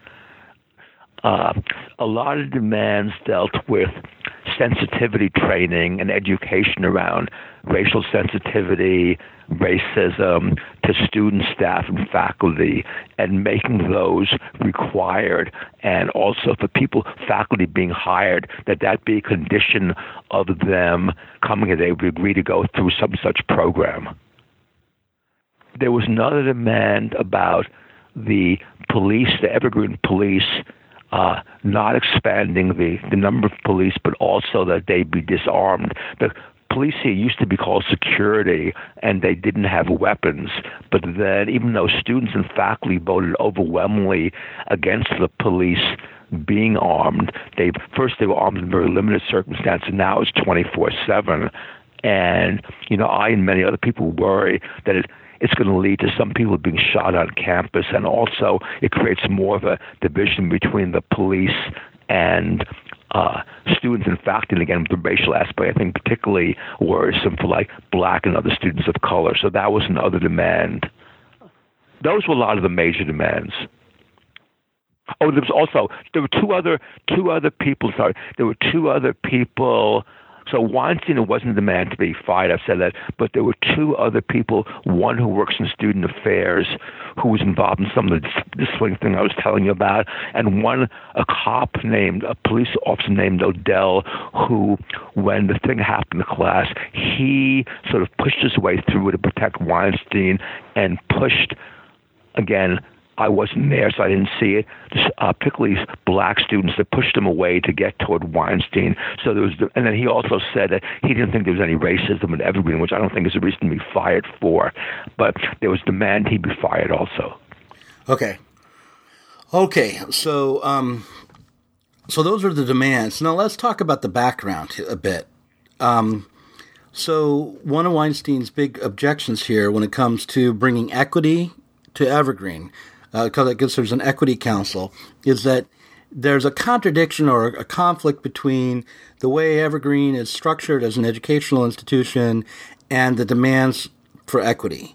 Uh, a lot of demands dealt with sensitivity training and education around racial sensitivity, racism to student, staff, and faculty, and making those required, and also for people, faculty being hired, that that be a condition of them coming and they would agree to go through some such program. There was another demand about the police, the Evergreen Police, Uh, not expanding the, the number of police, but also that they be disarmed. The police here used to be called security, and they didn't have weapons. But then, even though students and faculty voted overwhelmingly against the police being armed, they first they were armed in very limited circumstances. Now it's twenty-four seven. And, you know, I and many other people worry that it it's going to lead to some people being shot on campus, and also it creates more of a division between the police and uh, students and faculty. And again, the racial aspect, I think, particularly worrisome for like black and other students of color. So that was another demand. Those were a lot of the major demands. Oh, there was also there were two other two other people. Sorry, there were two other people. So Weinstein, it wasn't a demand to be fired, I've said that, but there were two other people, one who works in student affairs, who was involved in some of the disciplining thing I was telling you about, and one, a cop named, a police officer named Odell, who, when the thing happened in class, he sort of pushed his way through to protect Weinstein and pushed, again, I wasn't there, so I didn't see it. Uh, particularly black students that pushed him away to get toward Weinstein. So there was, the, and then he also said that he didn't think there was any racism in Evergreen, which I don't think is a reason to be fired for. But there was demand he be fired also. Okay. Okay. So, um, so those are the demands. Now let's talk about the background a bit. Um, so one of Weinstein's big objections here, when it comes to bringing equity to Evergreen, because uh, I guess there's an equity council, is that there's a contradiction or a conflict between the way Evergreen is structured as an educational institution and the demands for equity.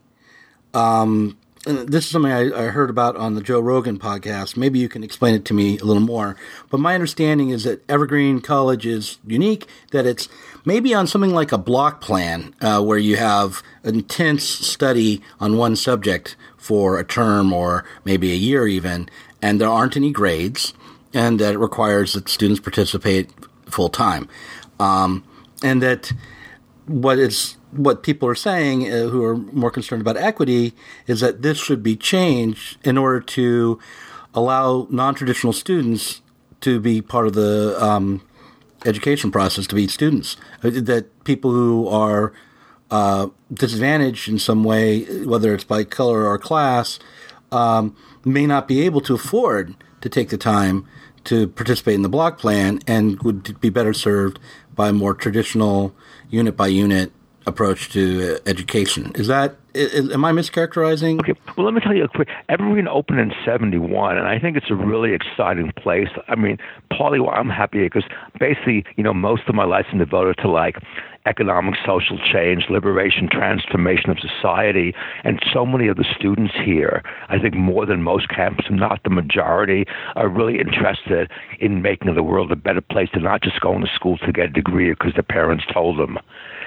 Um, and this is something I, I heard about on the Joe Rogan podcast. Maybe you can explain it to me a little more. But my understanding is that Evergreen College is unique, that it's maybe on something like a block plan, uh, where you have intense study on one subject for a term or maybe a year even, and there aren't any grades, and that it requires that students participate full time. Um, and that what is what people are saying, uh, who are more concerned about equity, is that this should be changed in order to allow non-traditional students to be part of the um, education process, to be students. That people who are uh, disadvantaged in some way, whether it's by color or class, um, may not be able to afford to take the time to participate in the block plan, and would be better served by a more traditional unit-by-unit approach to education. Is that, is, am I mischaracterizing? Okay, well, let me tell you a quick. Evergreen opened in seventy-one, and I think it's a really exciting place. I mean, partly why I'm happy because basically, you know, most of my life's been devoted to like economic, social change, liberation, transformation of society, and so many of the students here, I think more than most campuses, not the majority, are really interested in making the world a better place, to not just going to school to get a degree because their parents told them.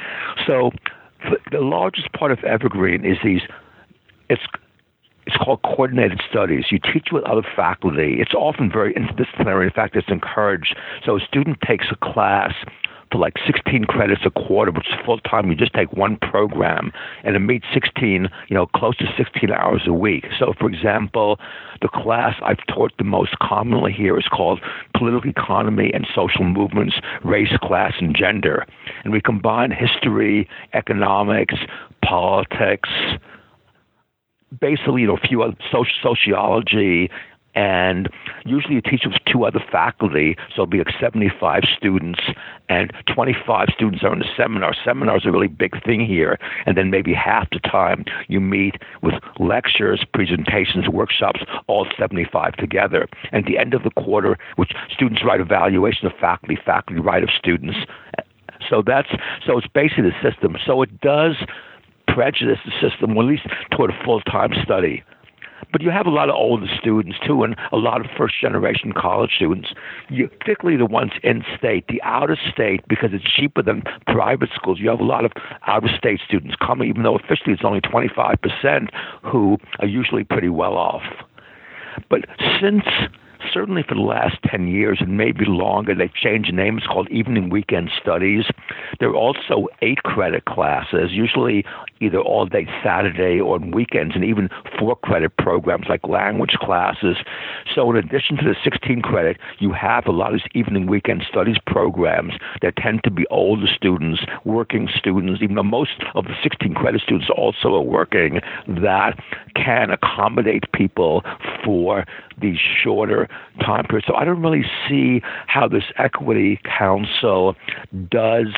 So the largest part of Evergreen is these, it's it's called coordinated studies. You teach with other faculty. It's often very interdisciplinary. In fact, it's encouraged. So a student takes a class for like sixteen credits a quarter, which is full-time. You just take one program, and it meets sixteen, you know, close to sixteen hours a week. So, for example, the class I've taught the most commonly here is called Political Economy and Social Movements, Race, Class, and Gender. And we combine history, economics, politics, basically, you know, a few other soci- sociology, and usually you teach with two other faculty, so it'll be like seventy-five students, and twenty-five students are in the seminar. Seminars are a really big thing here, and then maybe half the time you meet with lectures, presentations, workshops, all seventy-five together. And at the end of the quarter, which students write evaluation of faculty, faculty write of students. So that's so it's basically the system. So it does prejudice the system, or at least toward a full-time study. But you have a lot of older students, too, and a lot of first-generation college students, you, particularly the ones in-state. The out-of-state, because it's cheaper than private schools, you have a lot of out-of-state students coming, even though officially it's only twenty-five percent who are usually pretty well off. But since, certainly for the last ten years, and maybe longer, they've changed the name. It's called Evening Weekend Studies. There are also eight-credit classes, usually either all day Saturday or on weekends, and even four-credit programs like language classes. So in addition to the sixteen-credit, you have a lot of these evening weekend studies programs that tend to be older students, working students, even though most of the sixteen-credit students also are working, that can accommodate people for these shorter time periods. So I don't really see how this Equity Council does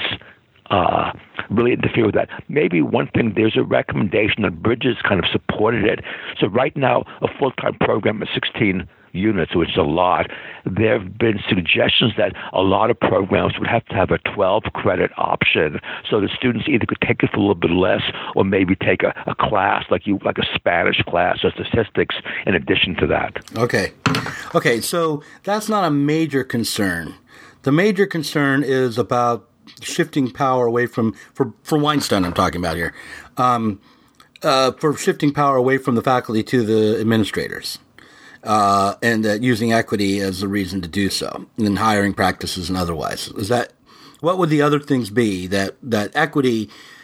Uh, really interfere with that. Maybe one thing, there's a recommendation that Bridges kind of supported it. So right now, a full-time program is sixteen units, which is a lot. There have been suggestions that a lot of programs would have to have a twelve-credit option, so the students either could take it for a little bit less, or maybe take a, a class like you, like a Spanish class or statistics in addition to that. Okay, okay. So that's not a major concern. The major concern is about shifting power away from, for, for Weinstein I'm talking about here, um, uh, for shifting power away from the faculty to the administrators, uh, and uh, using equity as a reason to do so, in hiring practices and otherwise. Is that, what would the other things be that, that equity,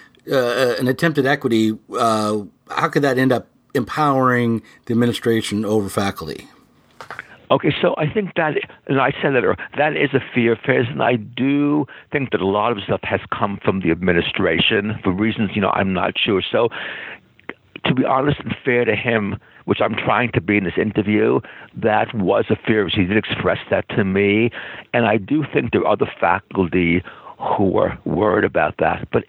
uh, an attempt at equity, uh, how could that end up empowering the administration over faculty? Okay, so I think that, and I said that earlier, that is a fear of his, and I do think that a lot of stuff has come from the administration for reasons, you know, I'm not sure. So to be honest and fair to him, which I'm trying to be in this interview, that was a fear of his. He did express that to me, and I do think there are other faculty who are worried about that. But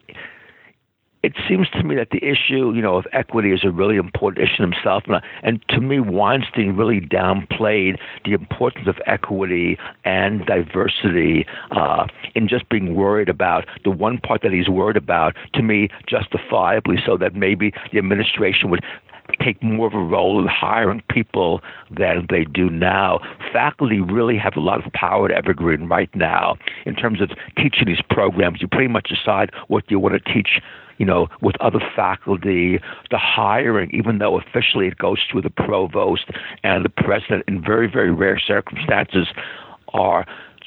it seems to me that the issue, you know, of equity is a really important issue himself. And, and to me, Weinstein really downplayed the importance of equity and diversity uh, in just being worried about the one part that he's worried about, to me, justifiably, so that maybe the administration would take more of a role in hiring people than they do now. Faculty really have a lot of power at Evergreen right now in terms of teaching these programs. You pretty much decide what you want to teach, you know, with other faculty. The hiring, even though officially it goes through the provost and the president, in very, very rare circumstances, are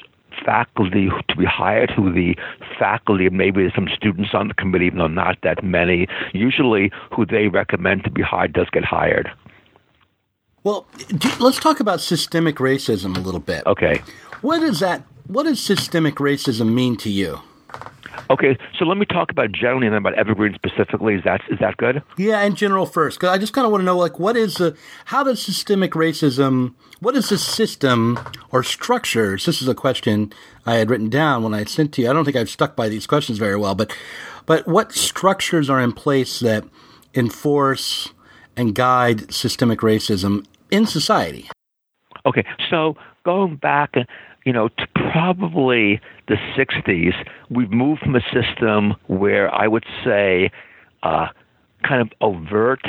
faculty to be hired who the faculty, and maybe there's some students on the committee, even though not that many, usually who they recommend to be hired does get hired. Well, let's talk about systemic racism a little bit. Okay. What is that? What does systemic racism mean to you? Okay, so let me talk about generally and then about Evergreen specifically. Is that is that good? Yeah, in general first, because I just kind of want to know, like, what is the, how does systemic racism, what is the system or structures? This is a question I had written down when I sent to you. I don't think I've stuck by these questions very well, but but what structures are in place that enforce and guide systemic racism in society? Okay, so going back, you know, to probably the sixties, we've moved from a system where I would say uh, kind of overt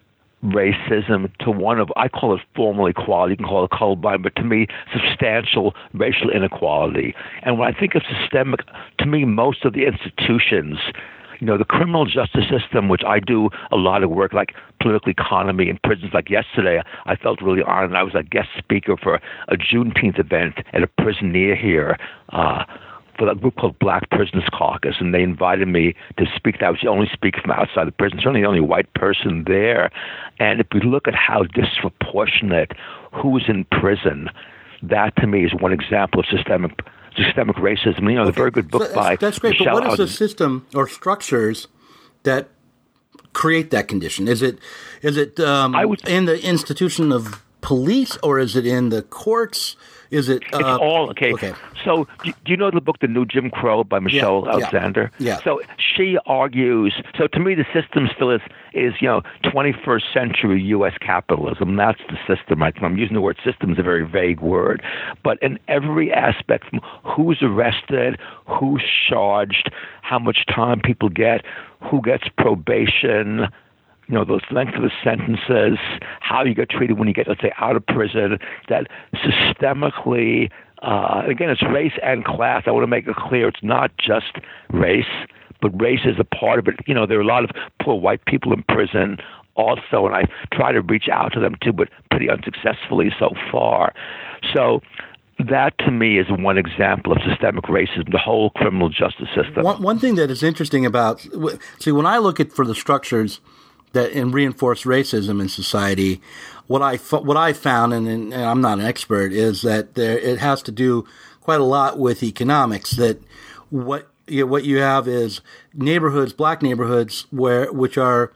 racism to one of, I call it formal equality, you can call it colorblind, but to me, substantial racial inequality. And when I think of systemic, to me, most of the institutions, you know, the criminal justice system, which I do a lot of work, like political economy and prisons. Like yesterday, I felt really honored. I was a guest speaker for a Juneteenth event at a prison near here uh, for a group called Black Prisoners Caucus, and they invited me to speak. I was the only speaker from outside the prison, certainly the only white person there. And if we look at how disproportionate who is in prison, that to me is one example of systemic systemic racism. You know, okay. The very good book so by That's great, Michelle but what is the system or structures that create that condition? Is it is it um, I would, in the institution of police, or is it in the courts? Is it? Uh, it's all okay. okay. So, do, do you know the book, The New Jim Crow, by Michelle yeah, Alexander? Yeah. yeah. So she argues. So to me, the system still is is you know twenty-first century U S capitalism. That's the system. I, I'm using the word system is a very vague word, but in every aspect, from who's arrested, who's charged, how much time people get, who gets probation. You know, those length of the sentences, how you get treated when you get, let's say, out of prison, that systemically, uh, again, it's race and class. I want to make it clear it's not just race, but race is a part of it. You know, there are a lot of poor white people in prison also, and I try to reach out to them too, but pretty unsuccessfully so far. So that, to me, is one example of systemic racism, the whole criminal justice system. One, one thing that is interesting about, see, when I look at for the structures that and reinforce racism in society, what I what I found, and, and I'm not an expert, is that there it has to do quite a lot with economics. That what you know, what you have is neighborhoods, black neighborhoods, where which are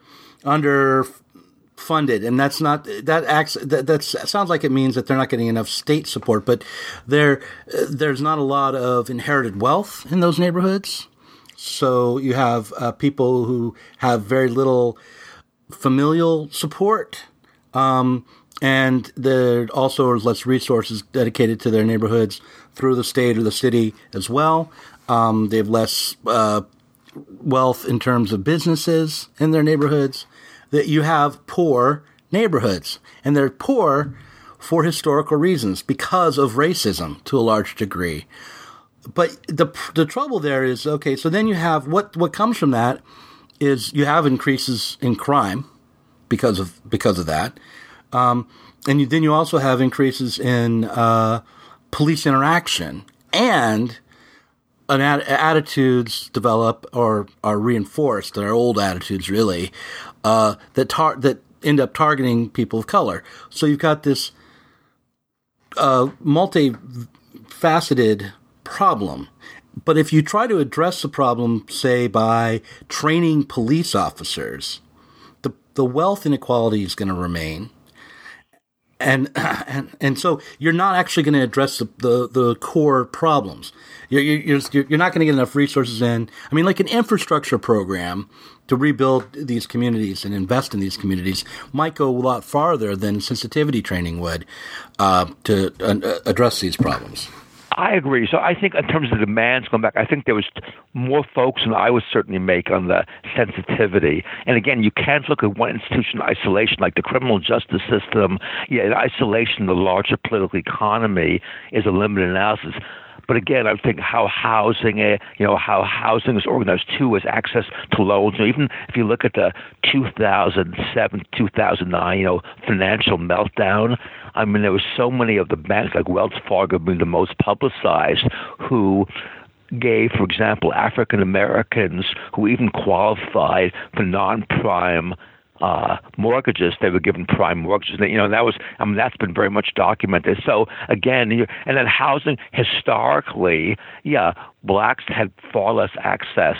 underfunded, and that's not that acts that that sounds like it means that they're not getting enough state support, but there there's not a lot of inherited wealth in those neighborhoods. So you have uh, people who have very little familial support, um, and there also are less resources dedicated to their neighborhoods through the state or the city as well. Um, they have less uh, wealth in terms of businesses in their neighborhoods. That you have poor neighborhoods, and they're poor for historical reasons because of racism to a large degree. But the the trouble there is, okay, so then you have what what comes from that is you have increases in crime because of because of that, um, and you, then you also have increases in uh, police interaction, and an ad- attitudes develop or are reinforced. They're old attitudes, really, uh, that tar- that end up targeting people of color. So you've got this uh, multifaceted problem. But if you try to address the problem, say, by training police officers, the the wealth inequality is going to remain. And, and and so you're not actually going to address the, the, the core problems. You're, you're, you're not going to get enough resources in. I mean, like an infrastructure program to rebuild these communities and invest in these communities might go a lot farther than sensitivity training would uh, to uh, address these problems. I agree. So I think in terms of demands going back, I think there was more focus than I would certainly make on the sensitivity. And again, you can't look at one institution in isolation, like the criminal justice system. Yeah, in isolation, the larger political economy is a limited analysis. But again, I think how housing, you know, how housing is organized too, is access to loans. You know, even if you look at the two thousand seven, two thousand nine, you know, financial meltdown, I mean, there were so many of the banks, like Wells Fargo being the most publicized, who gave, for example, African Americans who even qualified for non-prime Uh, mortgages, they were given prime mortgages. You know, that was, I mean, that's been very much documented. So again, and then housing historically, yeah, blacks had far less access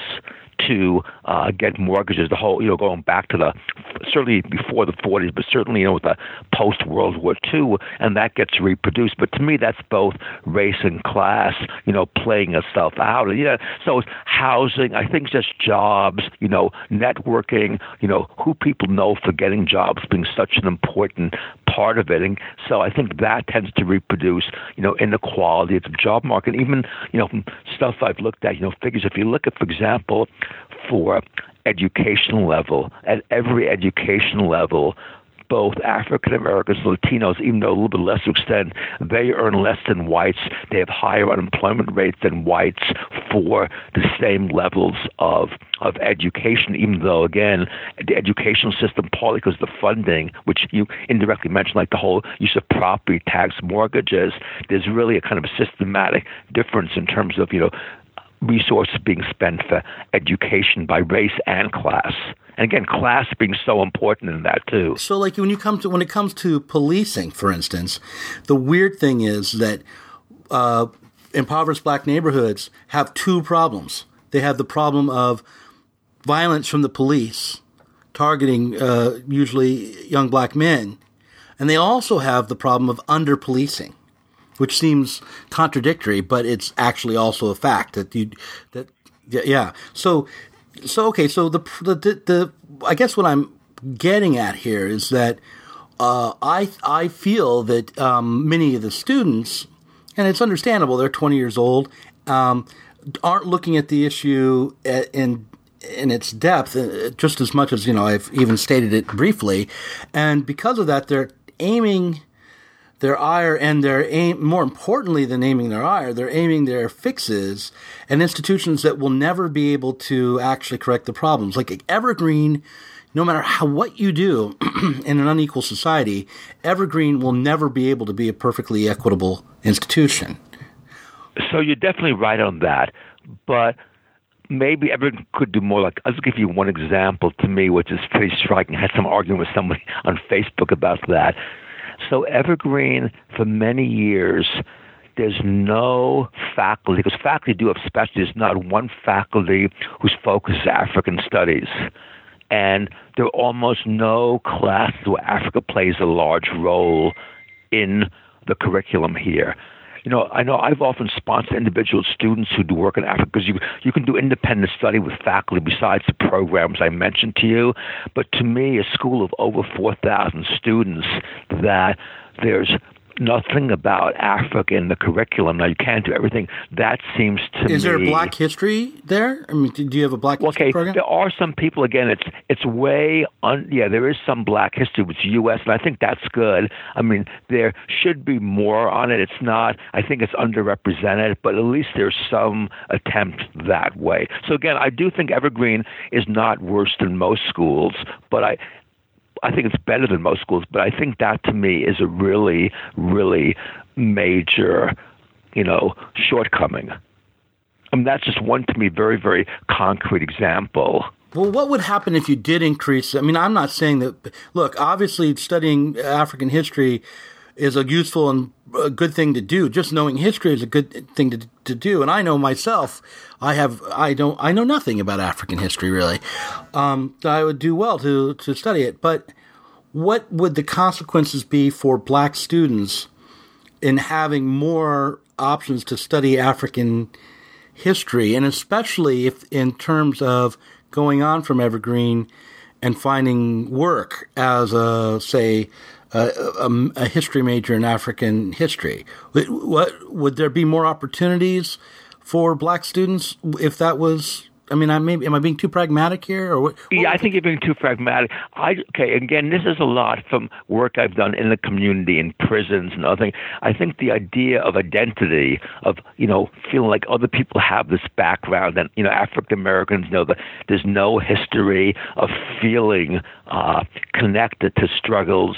to uh, get mortgages. The whole, you know, going back to the certainly before the forties, but certainly, you know, with the post World War Two, and that gets reproduced. But to me, that's both race and class, you know, playing itself out. And, yeah, so it's housing, I think, just jobs, you know, networking, you know, who people know for getting jobs being such an important part of it. And so I think that tends to reproduce, you know, inequality at the job market. Even, you know, from stuff I've looked at, you know, figures. If you look at, for example, for education level, at every education level, both African Americans and Latinos, even though a little bit less extent, they earn less than whites. They have higher unemployment rates than whites for the same levels of of education, even though, again, the educational system, partly because of the funding, which you indirectly mentioned, like the whole use of property tax mortgages, there's really a kind of a systematic difference in terms of, you know, resources being spent for education by race and class. And again, class being so important in that too. So, like when you come to when it comes to policing, for instance, the weird thing is that uh, impoverished black neighborhoods have two problems. They have the problem of violence from the police targeting uh, usually young black men, and they also have the problem of under-policing, which seems contradictory, but it's actually also a fact that you that yeah. So so okay. So the the the, the I guess what I'm getting at here is that uh, I I feel that um, many of the students, and it's understandable, they're twenty years old, um, aren't looking at the issue in in its depth just as much as, you know, I've even stated it briefly, and because of that, they're aiming their ire, and they're aim, more importantly than aiming their ire, they're aiming their fixes at institutions that will never be able to actually correct the problems. Like Evergreen, no matter how what you do in an unequal society, Evergreen will never be able to be a perfectly equitable institution. So you're definitely right on that, but maybe Evergreen could do more. Like, I'll just give you one example to me, which is pretty striking. I had some argument with somebody on Facebook about that. So Evergreen, for many years, there's no faculty, because faculty do have specialties, there's not one faculty whose focus is African studies. And there are almost no classes where Africa plays a large role in the curriculum here. You know, I know I've often sponsored individual students who do work in Africa, because you you can do independent study with faculty besides the programs I mentioned to you. But to me, a school of over four thousand students, that there's nothing about Africa in the curriculum. Now, you can't do everything. That seems to me... Is there a black history there? I mean, do you have a black history okay, program? There are some people, again, it's it's way... Un, yeah, there is some black history with the U S, and I think that's good. I mean, there should be more on it. It's not... I think it's underrepresented, but at least there's some attempt that way. So, again, I do think Evergreen is not worse than most schools, but I... I think it's better than most schools, but I think that to me is a really, really major, you know, shortcoming. I mean, that's just one, to me, very, very concrete example. Well, what would happen if you did increase? I mean, I'm not saying that. Look, obviously, studying African history is a useful and a good thing to do. Just knowing history is a good thing to to do. And I know myself, I have, I don't, I know nothing about African history really. Um, I would do well to to study it. But what would the consequences be for black students in having more options to study African history, and especially if in terms of going on from Evergreen and finding work as a, say, a, a, a history major in African history? What, would there be more opportunities for black students if that was? I mean, I may, am I being too pragmatic here, or what? what yeah, I think you're being too pragmatic. I okay. Again, this is a lot from work I've done in the community, in prisons and other things. I think the idea of identity, of you know, feeling like other people have this background, and you know, African Americans know that there's no history of feeling uh, connected to struggles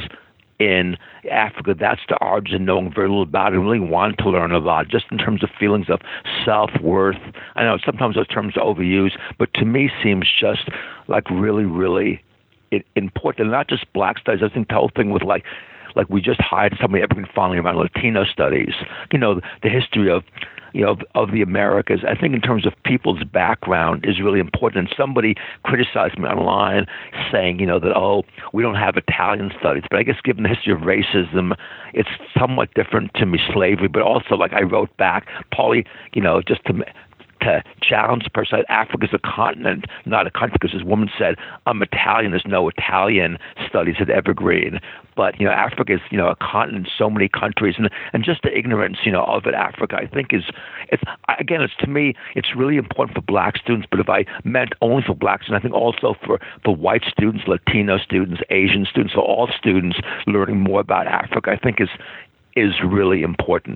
in Africa. That's the origin, knowing very little about it, and really want to learn a lot, just in terms of feelings of self-worth. I know sometimes those terms are overused, but to me seems just like really, really important. Not just black studies. I think the whole thing with like, like we just hired somebody Evergreen following around Latino studies, you know, the history of, you know, of, of the Americas. I think in terms of people's background is really important. And somebody criticized me online saying, you know, that, oh, we don't have Italian studies. But I guess given the history of racism, it's somewhat different to me, slavery. But also, like I wrote back, probably, you know, just to to challenge the person. Africa's a continent, not a country, because this woman said, I'm Italian, there's no Italian studies at Evergreen. But, you know, Africa is, you know, a continent, so many countries, and and just the ignorance, you know, of it, Africa, I think is, it's again, it's to me, it's really important for black students, but if I meant only for black students, I think also for, for white students, Latino students, Asian students, so all students learning more about Africa, I think is is really important.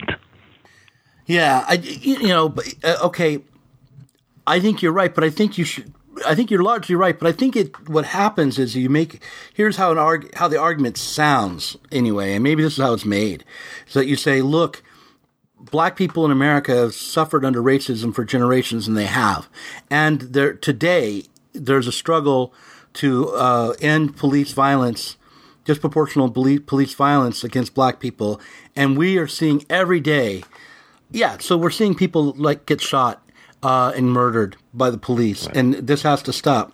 Yeah, I, you know, okay, I think you're right, but I think you should. I think you're largely right, but I think it. What happens is you make. Here's how an arg, how the argument sounds anyway, and maybe this is how it's made. So that you say, look, black people in America have suffered under racism for generations, and they have. And there today, there's a struggle to uh, end police violence, disproportional police violence against black people. And we are seeing every day, yeah, so we're seeing people like get shot uh, and murdered by the police, right. And this has to stop.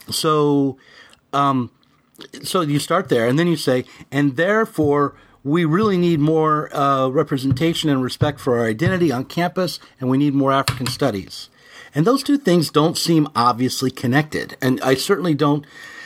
So, um, so you start there, and then you say, and therefore we really need more uh, representation and respect for our identity on campus, and we need more African studies. And those two things don't seem obviously connected. And I certainly don't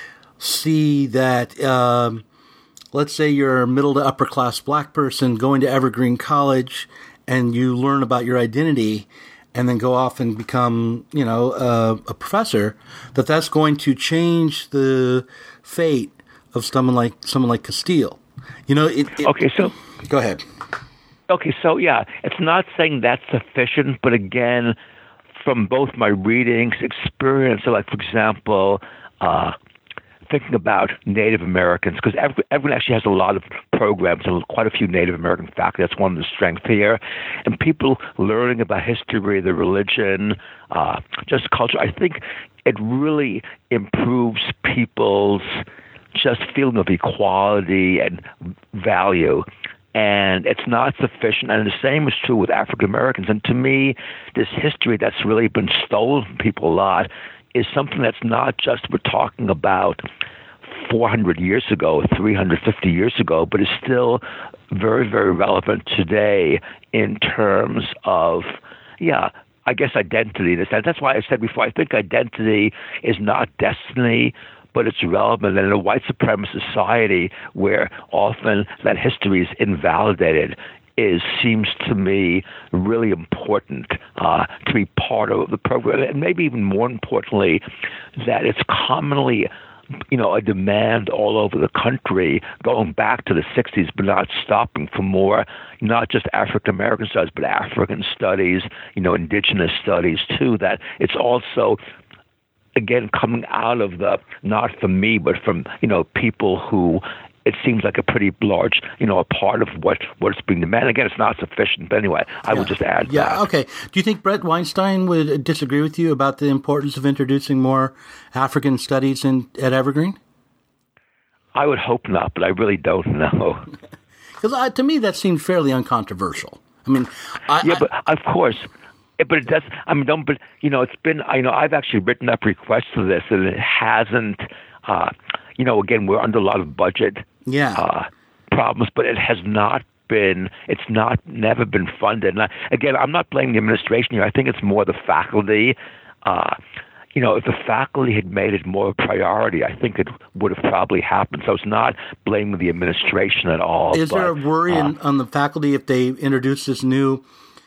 see that, um, let's say you're a middle to upper class black person going to Evergreen College and you learn about your identity and then go off and become, you know, uh, a professor, that that's going to change the fate of someone like someone like Castile. You know, it, it, okay, so go ahead. Okay, so yeah, it's not saying that's sufficient, but again, from both my readings, experience, so like for example, uh, thinking about Native Americans, because everyone actually has a lot of programs and quite a few Native American faculty. That's one of the strengths here, and people learning about history, the religion, uh, just culture. I think it really improves people's just feeling of equality and value. And it's not sufficient. And the same is true with African Americans. And to me, this history that's really been stolen from people a lot is something that's not just we're talking about four hundred years ago, three hundred fifty years ago, but is still very, very relevant today in terms of, yeah, I guess identity. That's why I said before, I think identity is not destiny, but it's relevant. And in a white supremacist society where often that history is invalidated, is seems to me really important uh, to be part of the program. And maybe even more importantly, that it's commonly, you know, a demand all over the country, going back to the sixties, but not stopping for more, not just African American studies, but African studies, you know, indigenous studies too, that it's also, again, coming out of the, not from me, but from, you know, people who it seems like a pretty large, you know, a part of what, what's being demanded. Again, it's not sufficient, but anyway, I yeah. would just add yeah, that. Okay. Do you think Brett Weinstein would disagree with you about the importance of introducing more African studies in at Evergreen? I would hope not, but I really don't know. Because to me, that seemed fairly uncontroversial. I mean, I, yeah, I, but of course. But it does. I mean, don't. But you know, it's been. I know I've actually written up requests for this, and it hasn't. Uh, you know, again, we're under a lot of budget yeah. uh, problems, but it has not been. It's not never been funded. And I, again, I'm not blaming the administration here. I think it's more the faculty. Uh, you know, if the faculty had made it more a priority, I think it would have probably happened. So it's not blaming the administration at all. Is but, there a worry uh, in, on the faculty if they introduce this new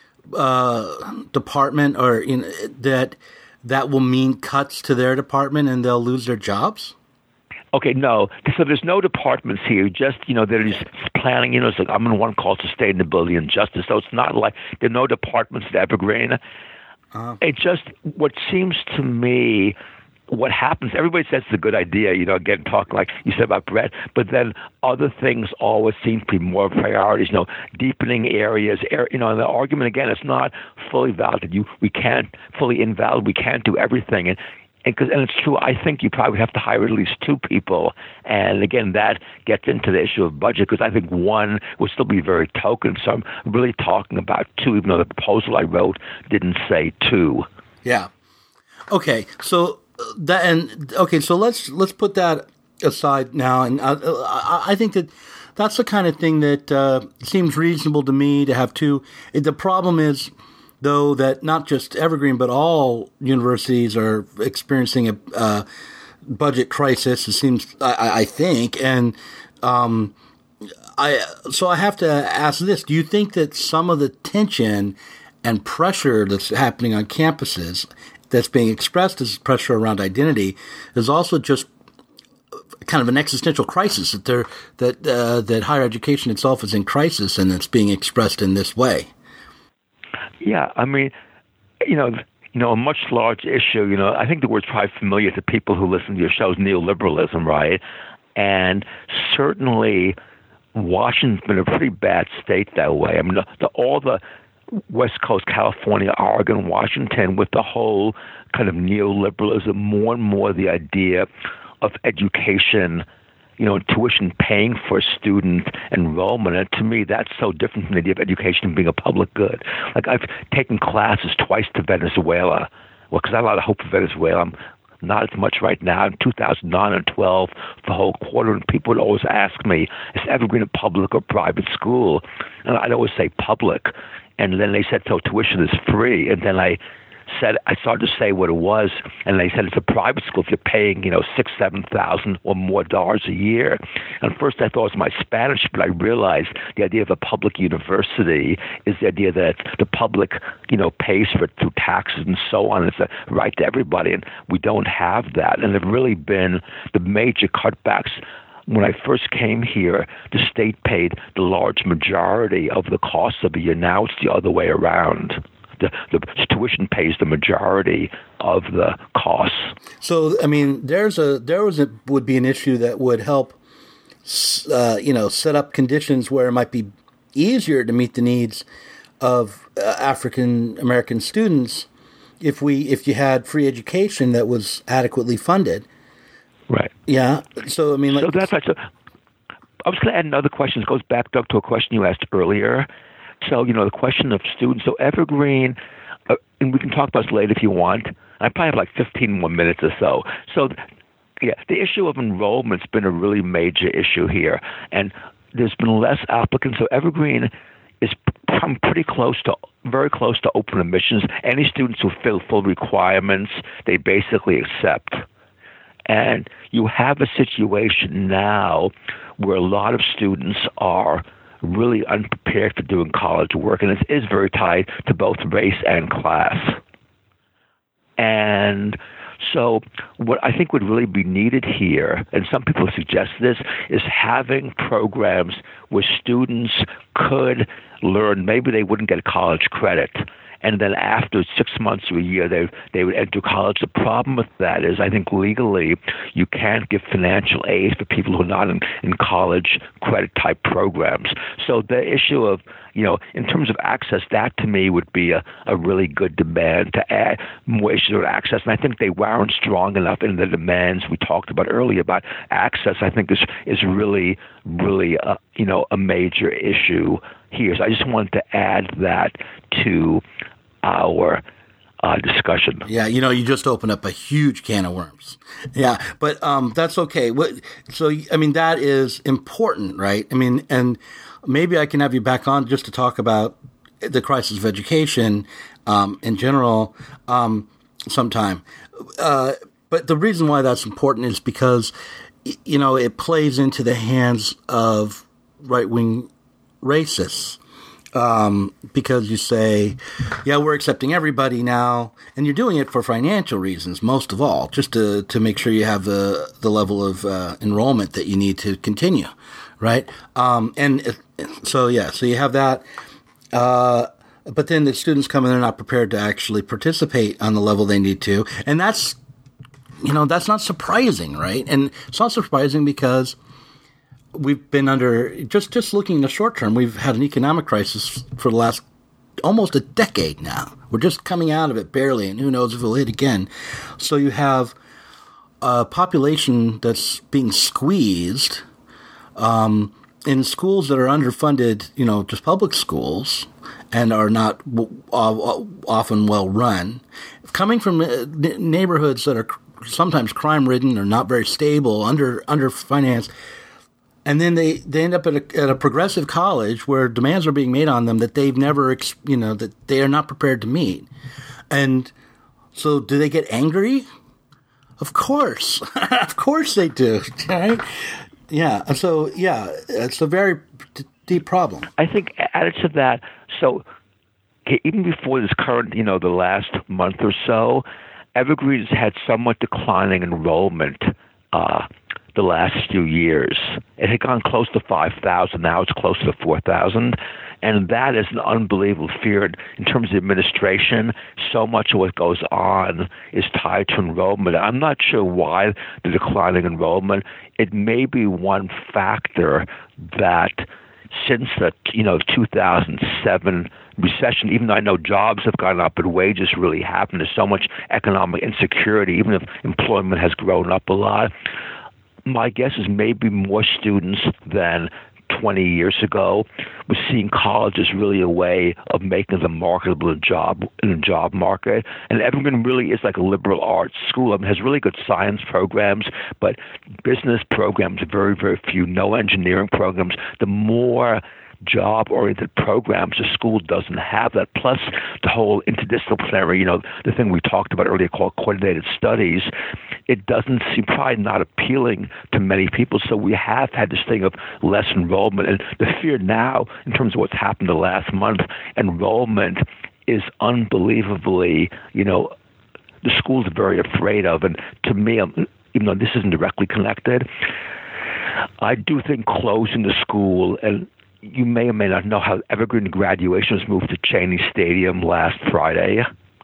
uh, department, or in that that will mean cuts to their department and they'll lose their jobs? Okay, no. So there's no departments here. Just, you know, there's planning. You know, it's like I'm in one called Sustainability and Justice. So it's not like there are no departments at Evergreen. Uh-huh. It just, what seems to me, what happens, everybody says it's a good idea, you know, again, talk like you said about Brett, but then other things always seem to be more priorities, you know, deepening areas, you know, and the argument, again, it's not fully valid. You, we can't, fully invalid, we can't do everything. And, and, cause, and it's true, I think you probably have to hire at least two people. And again, that gets into the issue of budget, because I think one would still be very token. So I'm really talking about two, even though the proposal I wrote didn't say two. Yeah. Okay. So that, and okay, so let's, let's put that aside now. And I, I, I think that that's the kind of thing that uh, seems reasonable to me to have two. The problem is, though, that not just Evergreen, but all universities are experiencing a uh, budget crisis, it seems, I, I think. And um, I so I have to ask this. Do you think that some of the tension and pressure that's happening on campuses, that's being expressed as pressure around identity, is also just kind of an existential crisis, that they're, that uh, that higher education itself is in crisis and it's being expressed in this way? Yeah, I mean, you know, you know, a much larger issue, you know, I think the word's probably familiar to people who listen to your shows, neoliberalism, right? And certainly Washington's been a pretty bad state that way. I mean, the, the, all the West Coast, California, Oregon, Washington, with the whole kind of neoliberalism, more and more the idea of education, you know, tuition paying for student enrollment. And to me, that's so different from the idea of education being a public good. Like, I've taken classes twice to Venezuela. Well, because I have a lot of hope for Venezuela. I'm not as much right now. In two thousand nine and twelve, the whole quarter, and people would always ask me, is Evergreen a public or private school? And I'd always say public. And then they said, so tuition is free. And then I said, I started to say what it was, and they said it's a private school if you're paying, you know, six, seven thousand or more dollars a year. And first I thought it was my Spanish, but I realized the idea of a public university is the idea that the public, you know, pays for it through taxes and so on. It's a right to everybody, and we don't have that. And there've really been the major cutbacks. When I first came here, the state paid the large majority of the cost of a year. Now it's the other way around. The, the tuition pays the majority of the costs. So, I mean, there's a there was a, would be an issue that would help, uh, you know, set up conditions where it might be easier to meet the needs of uh, African American students if we if you had free education that was adequately funded. Right. Yeah. So, I mean, like, so that's right. So I was going to add another question. It goes back, Doug, to a question you asked earlier. So, you know, the question of students. So Evergreen, uh, and we can talk about this later if you want. I probably have like fifteen more minutes or so. So, yeah, the issue of enrollment's been a really major issue here. And there's been less applicants. So Evergreen is come pretty close to, very close to open admissions. Any students who fill full requirements, they basically accept. And you have a situation now where a lot of students are really unprepared for doing college work, and it is very tied to both race and class. And so what I think would really be needed here, and some people suggest this, is having programs where students could learn. Maybe they wouldn't get college credit, and then after six months or a year, they they would enter college. The problem with that is, I think legally, you can't give financial aid for people who are not in, in college credit-type programs. So the issue of, you know, in terms of access, that to me would be a, a really good demand to add more issues of access. And I think they weren't strong enough in the demands we talked about earlier about access. I think is is really, really, a, you know, a major issue here. So I just wanted to add that to our uh, discussion. Yeah, you know, you just opened up a huge can of worms. Yeah, but um, that's okay. What, so, I mean, that is important, right? I mean, and maybe I can have you back on just to talk about the crisis of education um, in general um, sometime. Uh, but the reason why that's important is because, you know, it plays into the hands of right-wing racists. Um, because you say, yeah, we're accepting everybody now, and you're doing it for financial reasons, most of all, just to, to make sure you have the, the level of uh, enrollment that you need to continue, right? Um, and so, yeah, so you have that. Uh, but then the students come in, they're not prepared to actually participate on the level they need to. And that's, you know, that's not surprising, right? And it's not surprising because we've been under, just, just looking in the short term, we've had an economic crisis for the last almost a decade now. We're just coming out of it barely, and who knows if it'll hit again. So you have a population that's being squeezed um, in schools that are underfunded, you know, just public schools, and are not uh, often well run, coming from neighborhoods that are sometimes crime-ridden or not very stable, under under-financed. And then they, they end up at a, at a progressive college where demands are being made on them that they've never, you know, that they are not prepared to meet. And so do they get angry? Of course. Of course they do. Right? Yeah. And so, yeah, it's a very d- deep problem. I think added to that, so even before this current, you know, the last month or so, Evergreen has had somewhat declining enrollment uh the last few years. It had gone close to five thousand. Now it's closer to four thousand. And that is an unbelievable fear. In terms of administration, so much of what goes on is tied to enrollment. I'm not sure why the declining enrollment. It may be one factor that since the, you know, two thousand seven recession, even though I know jobs have gone up and wages really happen, there's so much economic insecurity, even if employment has grown up a lot. My guess is maybe more students than twenty years ago was seeing college as really a way of making them marketable in job in the job market. And Evergreen really is like a liberal arts school. I mean, it has really good science programs, but business programs are very, very few. No engineering programs. The more job-oriented programs, the school doesn't have that. Plus, the whole interdisciplinary, you know, the thing we talked about earlier called coordinated studies, it doesn't seem probably not appealing to many people. So we have had this thing of less enrollment. And the fear now, in terms of what's happened the last month, enrollment is unbelievably, you know, the school's very afraid of. And to me, even though this isn't directly connected, I do think closing the school, and you may or may not know how Evergreen graduation was moved to Cheney Stadium last Friday.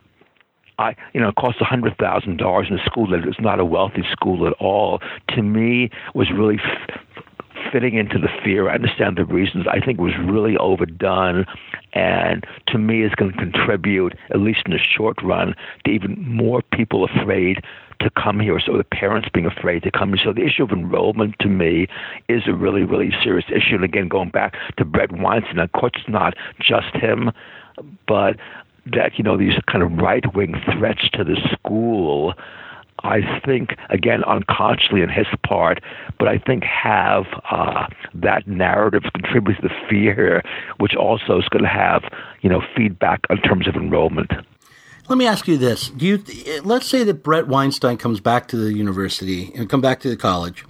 I, you know, it cost one hundred thousand dollars in a school that is not a wealthy school at all. To me, was really f- fitting into the fear. I understand the reasons. I think it was really overdone, and to me, is going to contribute, at least in the short run, to even more people afraid to come here, so the parents being afraid to come here. So the issue of enrollment, to me, is a really, really serious issue. And again, going back to Bret Weinstein, of course, it's not just him, but that, you know, these kind of right-wing threats to the school, I think, again, unconsciously on his part, but I think have uh, that narrative contribute to the fear, which also is going to have, you know, feedback in terms of enrollment. Let me ask you this. Do you, let's say that Bret Weinstein comes back to the university and come back to the college,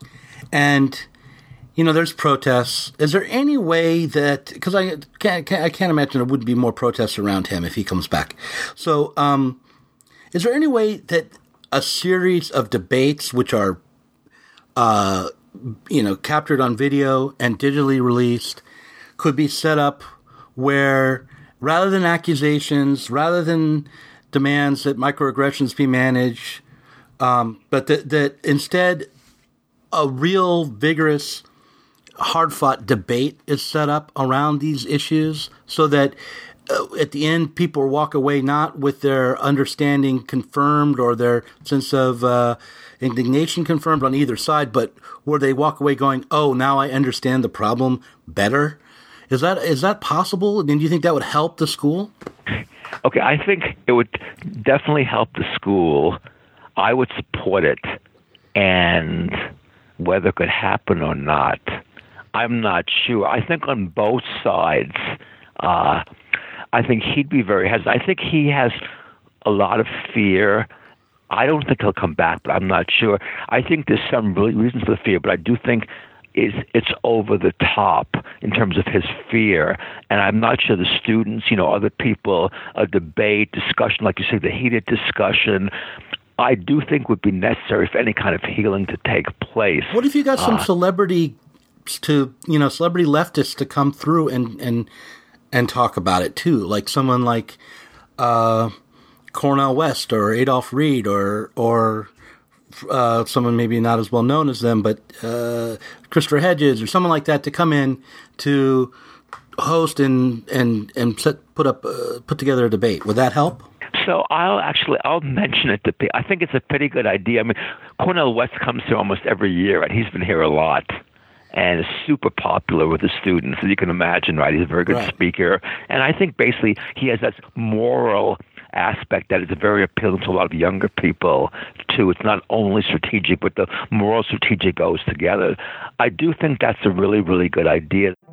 and, you know, there's protests. Is there any way that, because I can't, I can't imagine there wouldn't be more protests around him if he comes back. So um, is there any way that a series of debates which are, uh, you know, captured on video and digitally released could be set up where, rather than accusations, rather than demands that microaggressions be managed, um, but that, that instead a real vigorous, hard-fought debate is set up around these issues so that uh, at the end people walk away not with their understanding confirmed or their sense of uh, indignation confirmed on either side, but where they walk away going, oh, now I understand the problem better. Is that is that possible? I mean, do you think that would help the school? Okay, I think it would definitely help the school. I would support it, and whether it could happen or not, I'm not sure. I think on both sides, uh, I think he'd be very hesitant. I think he has a lot of fear. I don't think he'll come back, but I'm not sure. I think there's some really reasons for the fear, but I do think is it's over the top in terms of his fear. And I'm not sure the students, you know, other people, a debate, discussion, like you say, the heated discussion, I do think would be necessary for any kind of healing to take place. What if you got some uh, celebrity to, you know, celebrity leftists to come through and, and, and talk about it too? Like someone like uh, Cornel West or Adolph Reed or, or, Uh, someone maybe not as well known as them, but uh, Christopher Hedges or someone like that to come in to host and and and set, put up uh, put together a debate. Would that help? So I'll actually I'll mention it to people. I think it's a pretty good idea. I mean, Cornel West comes here almost every year, and he's been here a lot, and is super popular with the students, as you can imagine. Right, he's a very good right. speaker, and I think basically he has that moral aspect that is very appealing to a lot of younger people too. It's not only strategic, but the moral strategic goes together. I do think that's a really, really good idea.